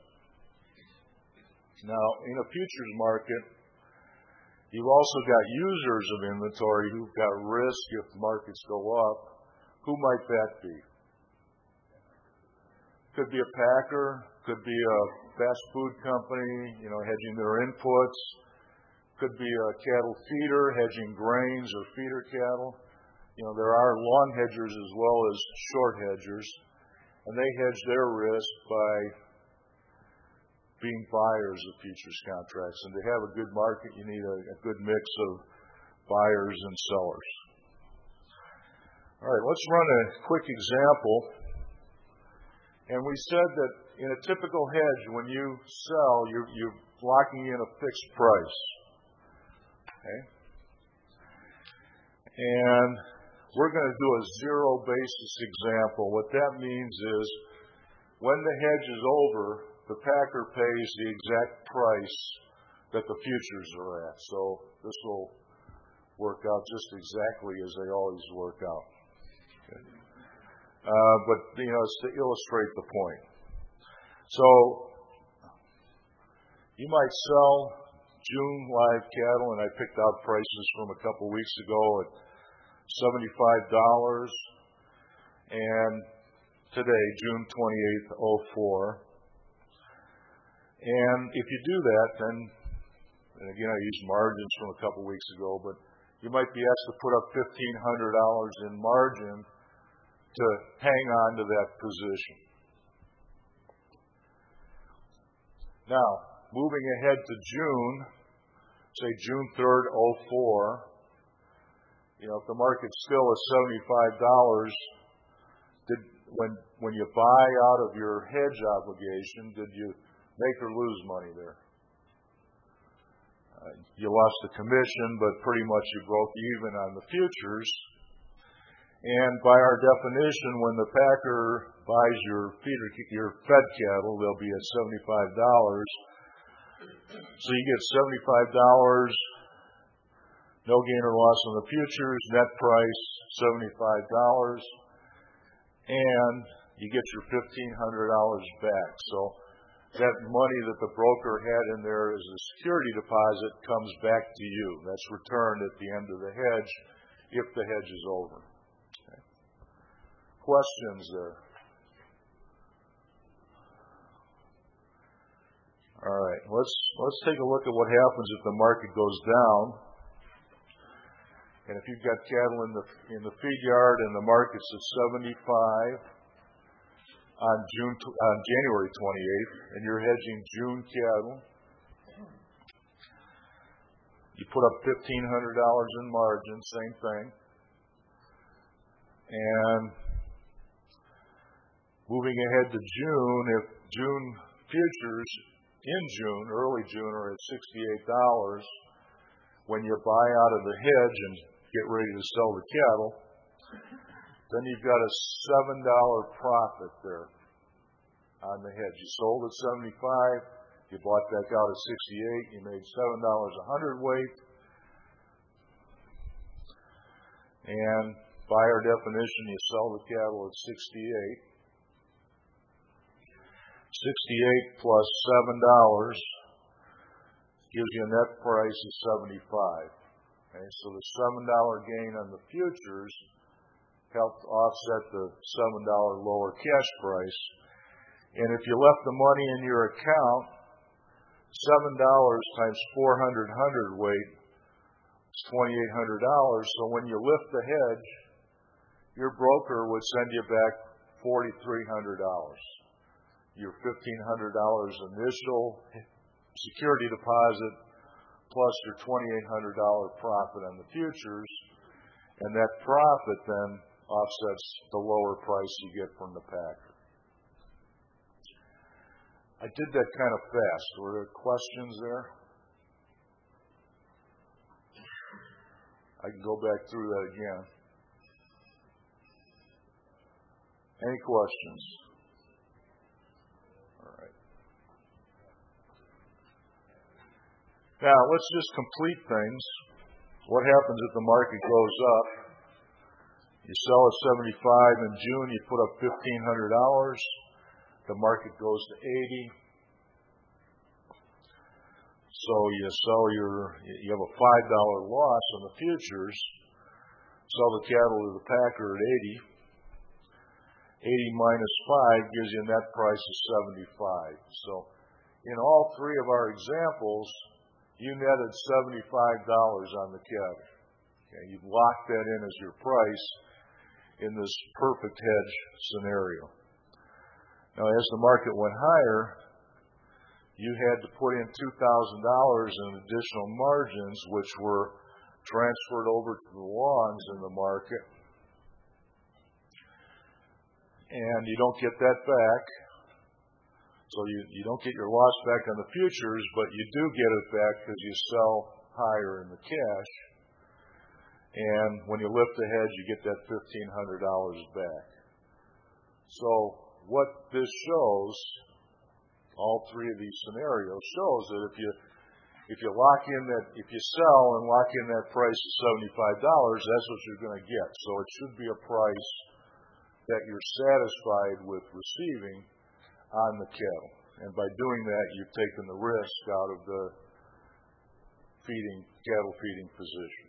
Now, in a futures market, you've also got users of inventory who've got risk if markets go up. Who might that be? Could be a packer, could be a fast food company, hedging their inputs. Could be a cattle feeder, hedging grains or feeder cattle. There are long hedgers as well as short hedgers, and they hedge their risk by being buyers of futures contracts. And to have a good market, you need a good mix of buyers and sellers. All right, let's run a quick example. And we said that in a typical hedge, when you sell, you're locking in a fixed price. Okay? And we're going to do a zero basis example. What that means is when the hedge is over, the packer pays the exact price that the futures are at. So this will work out just exactly as they always work out. Okay. But it's to illustrate the point. So you might sell June live cattle, and I picked out prices from a couple weeks ago at $75, and today, June 28th, 04. And if you do that, then, and again, I used margins from a couple weeks ago, but you might be asked to put up $1,500 in margin to hang on to that position. Now, moving ahead to June, say June 3rd, 04, if the market's still at $75, when you buy out of your hedge obligation, did you make or lose money there? You lost the commission, but pretty much you broke even on the futures. And by our definition, when the packer buys your fed cattle, they'll be at $75. So you get $75, no gain or loss on the futures, net price $75, and you get your $1,500 back. So that money that the broker had in there as a security deposit comes back to you. That's returned at the end of the hedge if the hedge is over. Okay. Questions there? All right, let's take a look at what happens if the market goes down. And if you've got cattle in the feed yard and the market's at 75 on January 28th, and you're hedging June cattle, you put up $1,500 in margin, same thing. And moving ahead to June, if June futures in June, early June, are at $68, when you buy out of the hedge and get ready to sell the cattle, then you've got a $7 profit there on the hedge. You sold at 75, you bought back out at 68, you made $7 a hundredweight. And by our definition, you sell the cattle at 68. 68 plus $7 gives you a net price of 75. Okay, so the $7 gain on the futures helped offset the $7 lower cash price. And if you left the money in your account, $7 times 400 hundredweight is $2,800. So when you lift the hedge, your broker would send you back $4,300. Your $1,500 initial security deposit plus your $2,800 profit on the futures, and that profit then offsets the lower price you get from the packer. I did that kind of fast. Were there questions there? I can go back through that again. Any questions? Now, let's just complete things. What happens if the market goes up? You sell at 75 in June, you put up $1,500. The market goes to 80. So you have a $5 loss on the futures. Sell the cattle to the packer at 80. 80 minus 5 gives you a net price of 75. So in all three of our examples, you netted $75 on the cattle. Okay, you've locked that in as your price in this perfect hedge scenario. Now, as the market went higher, you had to put in $2,000 in additional margins, which were transferred over to the longs in the market. And you don't get that back. So you don't get your loss back on the futures, but you do get it back because you sell higher in the cash. And when you lift the hedge, you get that $1,500 back. So what this shows, all three of these scenarios, shows that if you lock in that, if you sell and lock in that price of $75, that's what you're going to get. So it should be a price that you're satisfied with receiving on the cattle. And by doing that, you've taken the risk out of the cattle feeding position.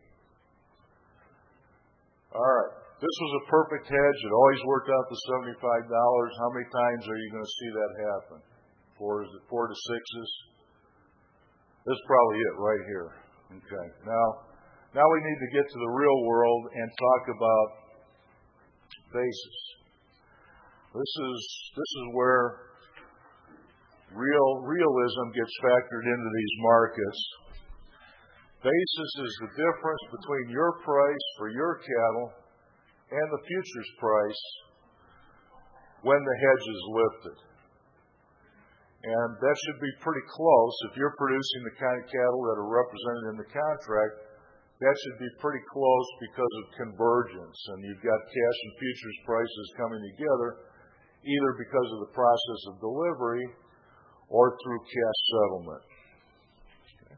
All right. This was a perfect hedge. It always worked out to $75. How many times are you going to see that happen? 4 to 6s? This is probably it right here. Okay. Now we need to get to the real world and talk about basis. This is where realism gets factored into these markets. Basis is the difference between your price for your cattle and the futures price when the hedge is lifted. And that should be pretty close. If you're producing the kind of cattle that are represented in the contract, that should be pretty close because of convergence. And you've got cash and futures prices coming together either because of the process of delivery or through cash settlement. Okay.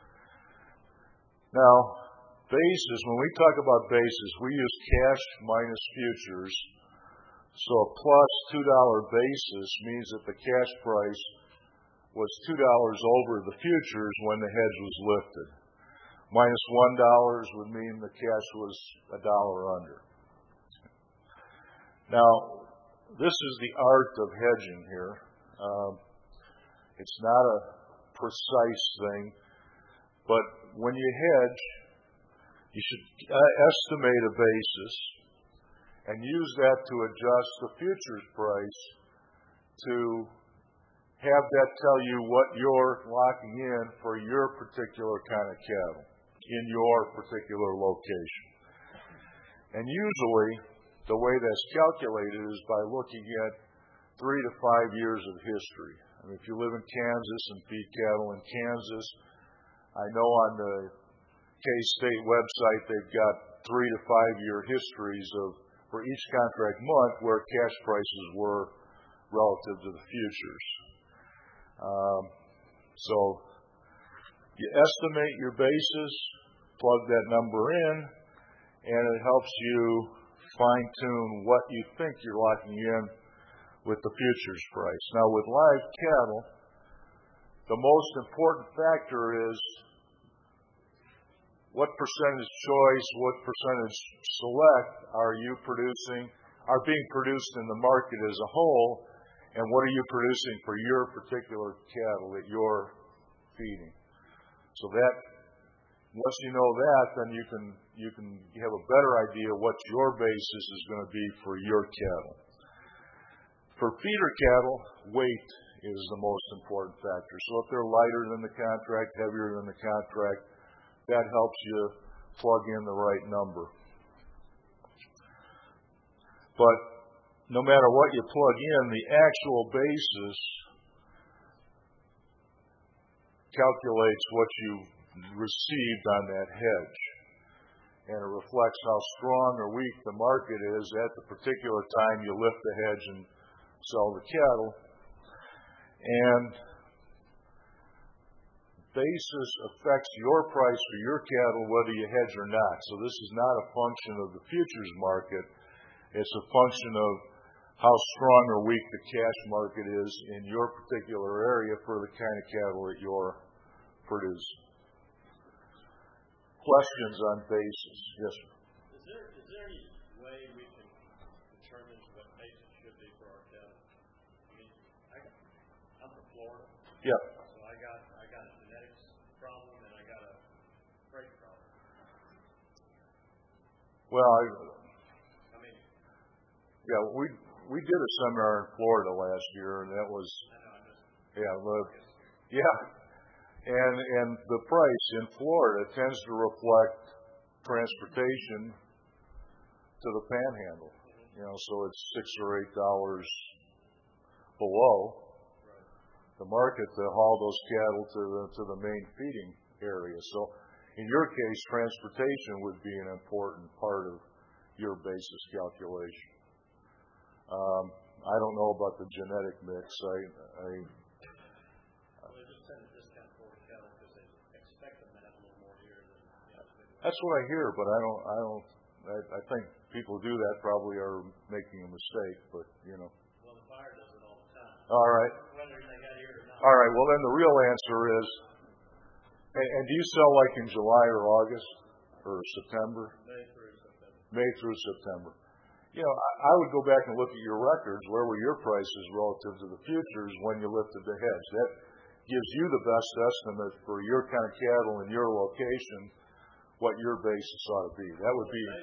Now, basis, when we talk about basis, we use cash minus futures. So a plus $2 basis means that the cash price was $2 over the futures when the hedge was lifted. Minus $1 would mean the cash was $1 under. Now, this is the art of hedging here. It's not a precise thing, but when you hedge, you should estimate a basis and use that to adjust the futures price to have that tell you what you're locking in for your particular kind of cattle in your particular location. And usually, the way that's calculated is by looking at 3 to 5 years of history. I mean, if you live in Kansas and feed cattle in Kansas, I know on the K-State website they've got 3 to 5 year histories for each contract month where cash prices were relative to the futures. So you estimate your basis, plug that number in, and it helps you fine-tune what you think you're locking in with the futures price. Now, with live cattle, the most important factor is what percentage choice, what percentage select are being produced in the market as a whole, and what are you producing for your particular cattle that you're feeding. So that, once you know that, then you can have a better idea what your basis is going to be for your cattle. For feeder cattle, weight is the most important factor. So if they're lighter than the contract, heavier than the contract, that helps you plug in the right number. But no matter what you plug in, the actual basis calculates what you received on that hedge. And it reflects how strong or weak the market is at the particular time you lift the hedge and sell the cattle. And basis affects your price for your cattle whether you hedge or not. So this is not a function of the futures market. It's a function of how strong or weak the cash market is in your particular area for the kind of cattle that you're producing. Questions on basis? Yes, sir. Is there any way we can determine what basis should be for our cattle? I mean, I'm from Florida. Yeah. So I got a genetics problem and I got a freight problem. Well, I mean, yeah, we did a seminar in Florida last year, and that was, and the price in Florida tends to reflect transportation to the Panhandle. You know, so it's $6 or $8 below the market to haul those cattle to the main feeding area. So in your case, transportation would be an important part of your basis calculation. I don't know about the genetic mix. they just send a discount for cattle because they expect them to have a little more here than That's what I hear, but I think people who do that probably are making a mistake, but you know. Well, the buyer does it all the time. All right. Whether they got here or not. All right. Well, then the real answer is, and do you sell like in July or August or September? May through September. You know, I would go back and look at your records. Where were your prices relative to the futures when you lifted the hedge? That gives you the best estimate for your kind of cattle in your location, what your basis ought to be. That would be.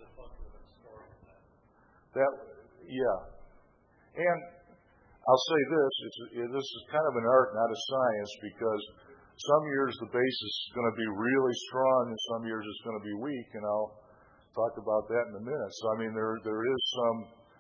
That, yeah. And I'll say this: this is kind of an art, not a science, because some years the basis is going to be really strong, and some years it's going to be weak, and I'll talk about that in a minute. So, I mean, there is some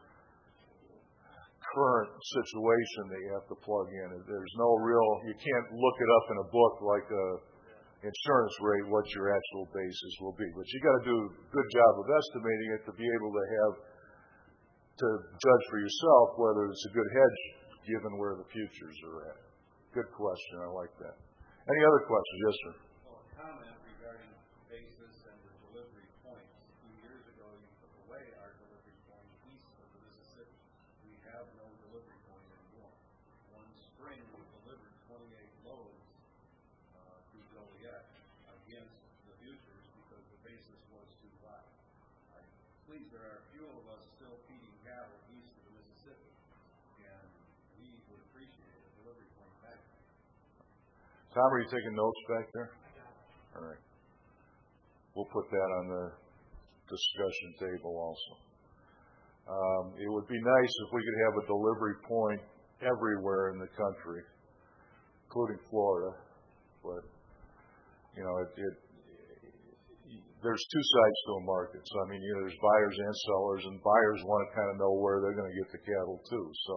current situation that you have to plug in. There's no real, you can't look it up in a book like a insurance rate what your actual basis will be. But you got to do a good job of estimating it to be able to judge for yourself whether it's a good hedge given where the futures are at. Good question. I like that. Any other questions? Yes, sir. Well, a comment regarding basis and the delivery points. A few years ago, you took away our delivery point east of the Mississippi. We have no delivery point anymore. One spring, we delivered 28 loads to Joliet against the futures because the basis was too high. Please, there are a few of us still feeding cattle east of the Mississippi, and we would appreciate a delivery point back. Tom, are you taking notes back there? All right. We'll put that on the discussion table also. It would be nice if we could have a delivery point everywhere in the country, including Florida. But, you know, there's two sides to a market. So, I mean, you know, there's buyers and sellers, and buyers want to kind of know where they're going to get the cattle too. So,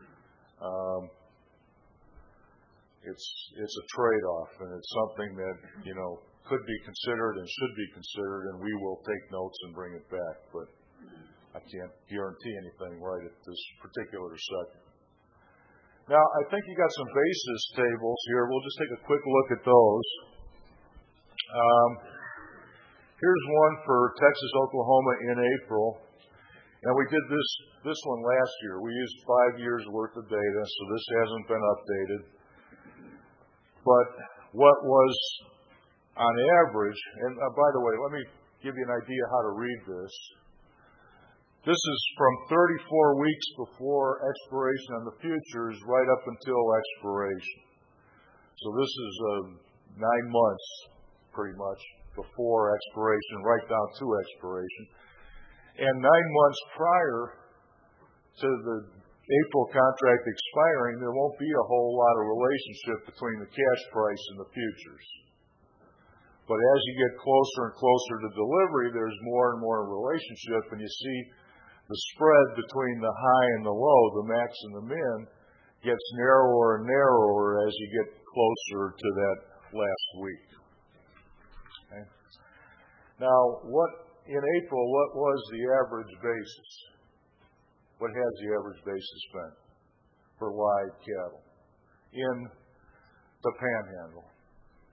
it's a trade-off, and it's something that, you know, could be considered and should be considered, and we will take notes and bring it back. But I can't guarantee anything right at this particular second. Now, I think you got some basis tables here. We'll just take a quick look at those. Here's one for Texas, Oklahoma in April. And we did this one last year. We used 5 years worth of data, so this hasn't been updated. But what was on average, and by the way, let me give you an idea how to read this. This is from 34 weeks before expiration on the futures right up until expiration. So this is 9 months pretty much before expiration, right down to expiration. And 9 months prior to the April contract expiring, there won't be a whole lot of relationship between the cash price and the futures. But as you get closer and closer to delivery, there's more and more relationship, and you see the spread between the high and the low, the max and the min, gets narrower and narrower as you get closer to that last week. Okay? Now, in April, what was the average basis? What has the average basis been for live cattle in the Panhandle?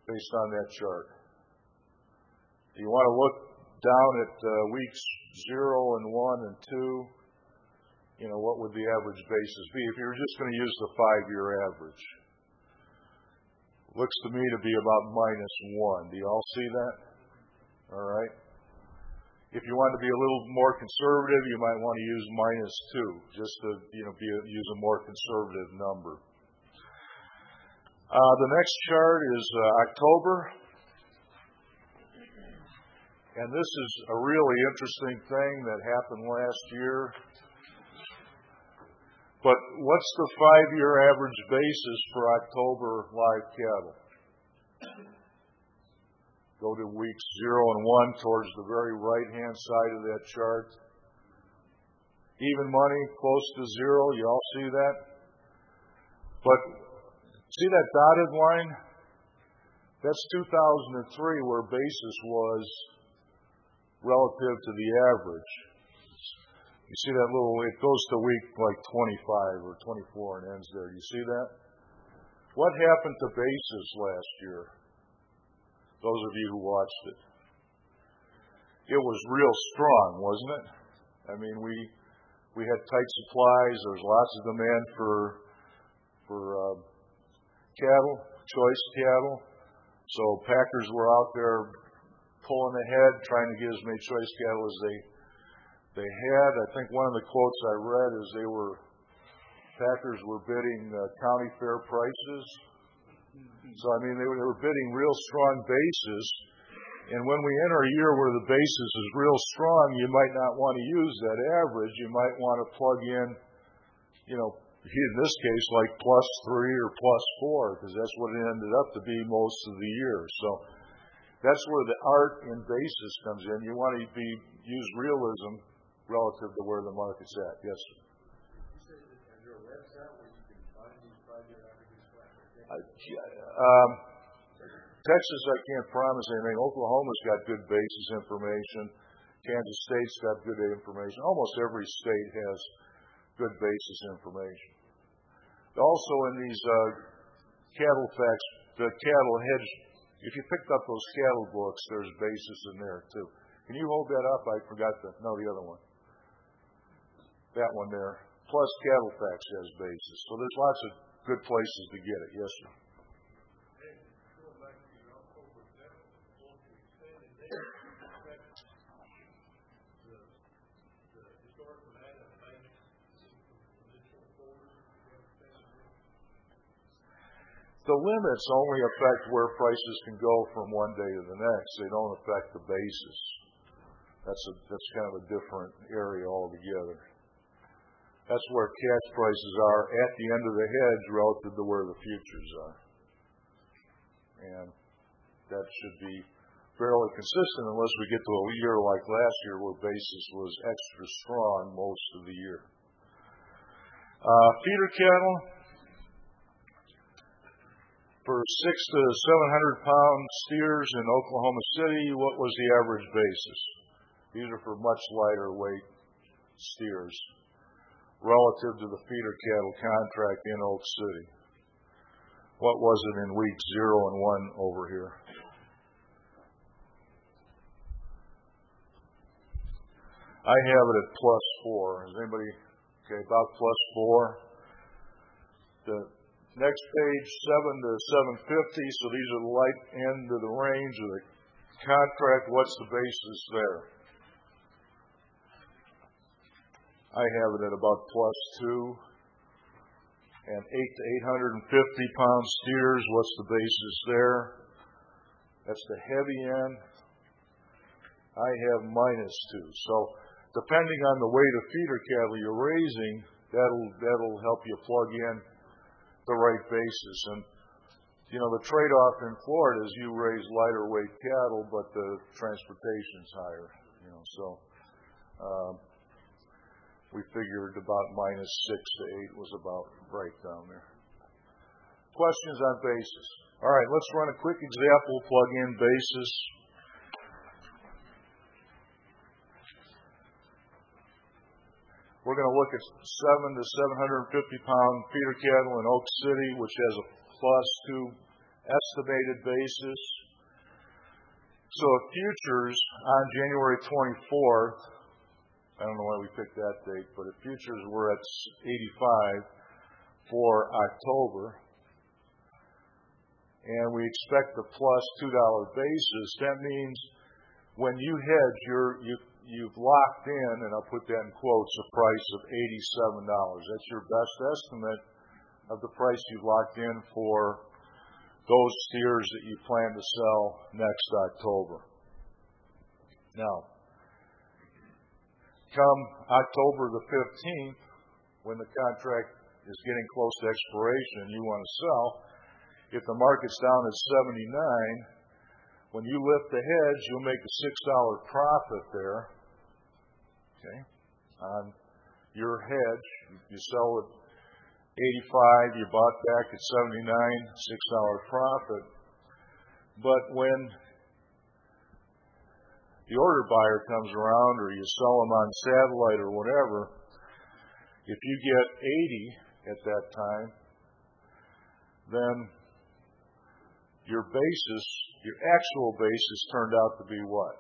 based on that chart. You want to look down at weeks 0 and 1 and 2. What would the average basis be if you were just going to use the 5-year average? Looks to me to be about -1. Do you all see that? All right. If you want to be a little more conservative, you might want to use -2, just to use a more conservative number. The next chart is October. And this is a really interesting thing that happened last year. But what's the 5-year average basis for October live cattle? Go to weeks 0 and 1 towards the very right-hand side of that chart. Even money, close to 0. You all see that? But see that dotted line? That's 2003, where basis was relative to the average. You see that it goes to week like 25 or 24 and ends there. You see that? What happened to basis last year? Those of you who watched it. It was real strong, wasn't it? I mean, we had tight supplies. There was lots of demand for cattle, choice cattle. So packers were out there pulling ahead, trying to get as many choice cattle as they had. I think one of the quotes I read is packers were bidding county fair prices. So, I mean, they were bidding real strong basis. And when we enter a year where the basis is real strong, you might not want to use that average. You might want to plug in, in this case, like +3 or +4, because that's what it ended up to be most of the year. So that's where the art in basis comes in. You want to use realism relative to where the market's at. Yes, sir. Is there a website where you can find these 5-year averages? Texas, I can't promise anything. Oklahoma's got good basis information. Kansas State's got good information. Almost every state has good basis information. Also in these cattle facts, the cattle hedge, if you picked up those cattle books, there's basis in there too. Can you hold that up? I forgot the other one. That one there. Plus Cattle Facts has basis. So there's lots of good places to get it. Yes, sir. The limits only affect where prices can go from one day to the next. They don't affect the basis. That's kind of a different area altogether. That's where cash prices are at the end of the hedge relative to where the futures are. And that should be fairly consistent unless we get to a year like last year where basis was extra strong most of the year. Feeder cattle. For 6 to 700 pound steers in Oklahoma City, what was the average basis? These are for much lighter weight steers relative to the feeder cattle contract in Oak City. What was it in weeks 0 and 1 over here? I have it at +4. Is anybody okay about +4? The next page, 7 to 750. So these are the light end of the range of the contract. What's the basis there? I have it at about +2. And 8 to 850 pound steers. What's the basis there? That's the heavy end. I have -2. So depending on the weight of feeder cattle you're raising, that'll help you plug in the right basis. And the trade-off in Florida is you raise lighter weight cattle, but the transportation's higher. So we figured about -6 to 8 was about right down there. Questions on basis? All right, let's run a quick example. Plug in basis. We're going to look at 7 to 750 pound feeder cattle in Oak City, which has a +2 estimated basis. So if futures on January 24th, I don't know why we picked that date, but if futures were at 85 for October, and we expect the plus $2 basis, that means when you hedge, you've locked in, and I'll put that in quotes, a price of $87. That's your best estimate of the price you've locked in for those steers that you plan to sell next October. Now, come October the 15th, when the contract is getting close to expiration and you want to sell, if the market's down at 79, when you lift the hedge, you'll make a $6 profit there, okay, on your hedge. You sell at 85, you bought back at 79, $6 profit. But when the order buyer comes around, or you sell them on satellite or whatever, if you get 80 at that time, then your actual basis turned out to be what?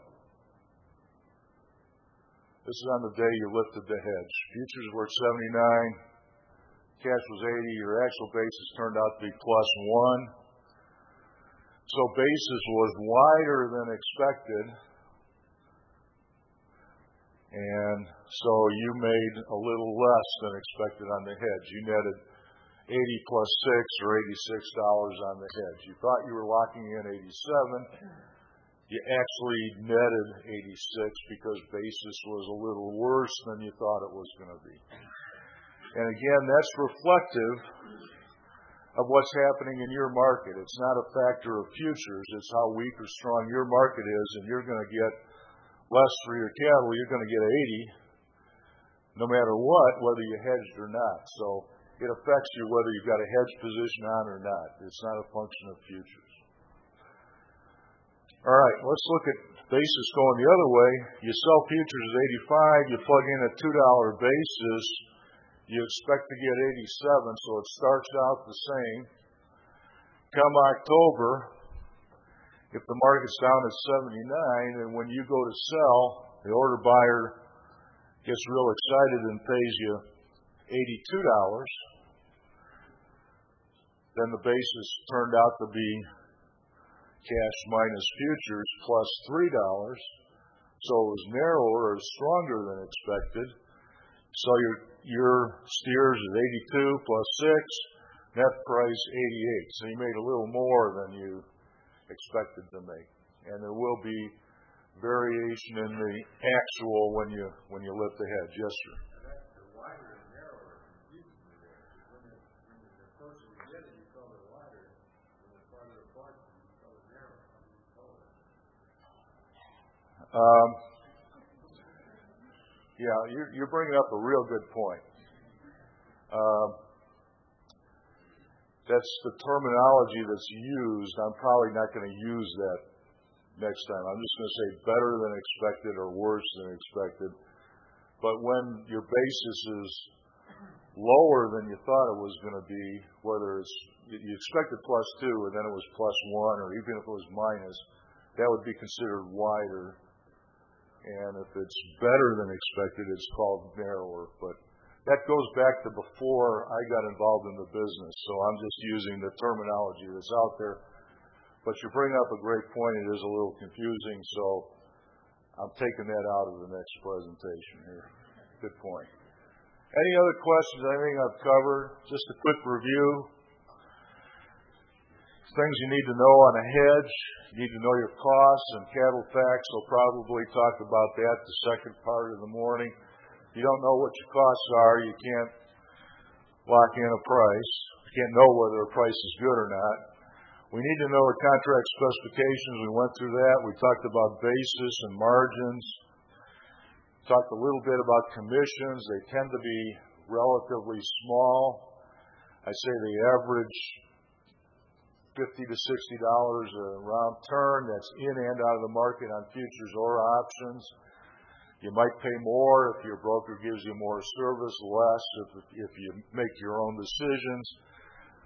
This is on the day you lifted the hedge. Futures were at 79, cash was 80, your actual basis turned out to be plus 1. So basis was wider than expected, and so you made a little less than expected on the hedge. You netted 80 plus 6 or $86 on the hedge. You thought you were locking in 87. You actually netted 86 because basis was a little worse than you thought it was going to be. And again, that's reflective of what's happening in your market. It's not a factor of futures. It's how weak or strong your market is, and you're going to get less for your cattle. You're going to get 80 no matter what, whether you hedged or not. So it affects you whether you've got a hedge position on or not. It's not a function of futures. All right, let's look at basis going the other way. You sell futures at 85, you plug in a $2 basis, you expect to get 87, so it starts out the same. Come October, if the market's down at 79, and when you go to sell, the order buyer gets real excited and pays you $82, then the basis turned out to be cash minus futures plus $3. So it was narrower or stronger than expected. So your steers is 82 plus 6, net price 88. So you made a little more than you expected to make. And there will be variation in the actual when you lift the hedge. Yes, sir. The wider and narrower confuses me there. When you're closer together, you call it wider. When they're farther apart, you call it narrower. How do you call it? Yeah, you're bringing up a real good point. That's the terminology that's used. I'm probably not going to use that next time. I'm just going to say better than expected or worse than expected. But when your basis is lower than you thought it was going to be, whether you expected plus 2 and then it was plus 1, or even if it was minus, that would be considered wider. And if it's better than expected, it's called narrower. But that goes back to before I got involved in the business. So I'm just using the terminology that's out there. But you bring up a great point. It is a little confusing. So I'm taking that out of the next presentation here. Good point. Any other questions? Anything I've covered? Just a quick review. Things you need to know on a hedge. You need to know your costs, and Cattle Facts will probably talk about that the second part of the morning. If you don't know what your costs are, you can't lock in a price. You can't know whether a price is good or not. We need to know the contract specifications. We went through that. We talked about basis and margins. Talked a little bit about commissions. They tend to be relatively small. I say they average $50 to $60 a round turn. That's in and out of the market on futures or options. You might pay more if your broker gives you more service, less if you make your own decisions.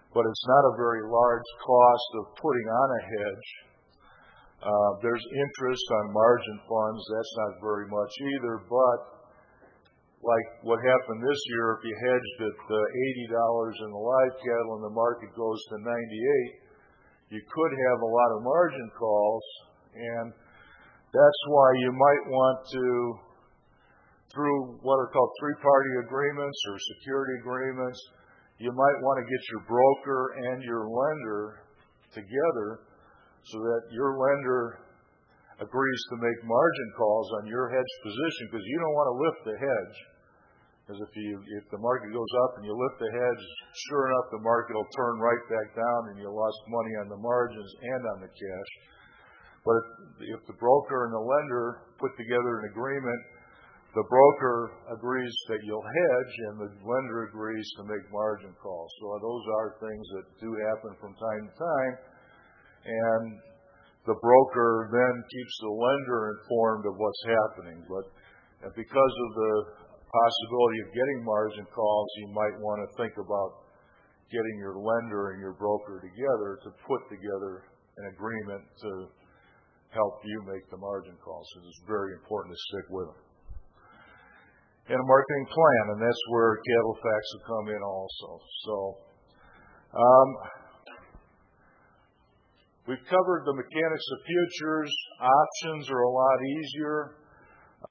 but it's not a very large cost of putting on a hedge. There's interest on margin funds. That's not very much either, but like what happened this year, if you hedged at $80 in the live cattle and the market goes to $98, you could have a lot of margin calls, and that's why you might want to, through what are called three-party agreements or security agreements, you might want to get your broker and your lender together so that your lender agrees to make margin calls on your hedge position, because you don't want to lift the hedge. Because if the market goes up and you lift the hedge, sure enough the market will turn right back down and you lost money on the margins and on the cash. But if the broker and the lender put together an agreement, the broker agrees that you'll hedge and the lender agrees to make margin calls. So those are things that do happen from time to time. And the broker then keeps the lender informed of what's happening. But because of the possibility of getting margin calls, you might want to think about getting your lender and your broker together to put together an agreement to help you make the margin calls. So it's very important to stick with them. And a marketing plan, and that's where cattle facts will come in also. So we've covered the mechanics of futures. Options are a lot easier.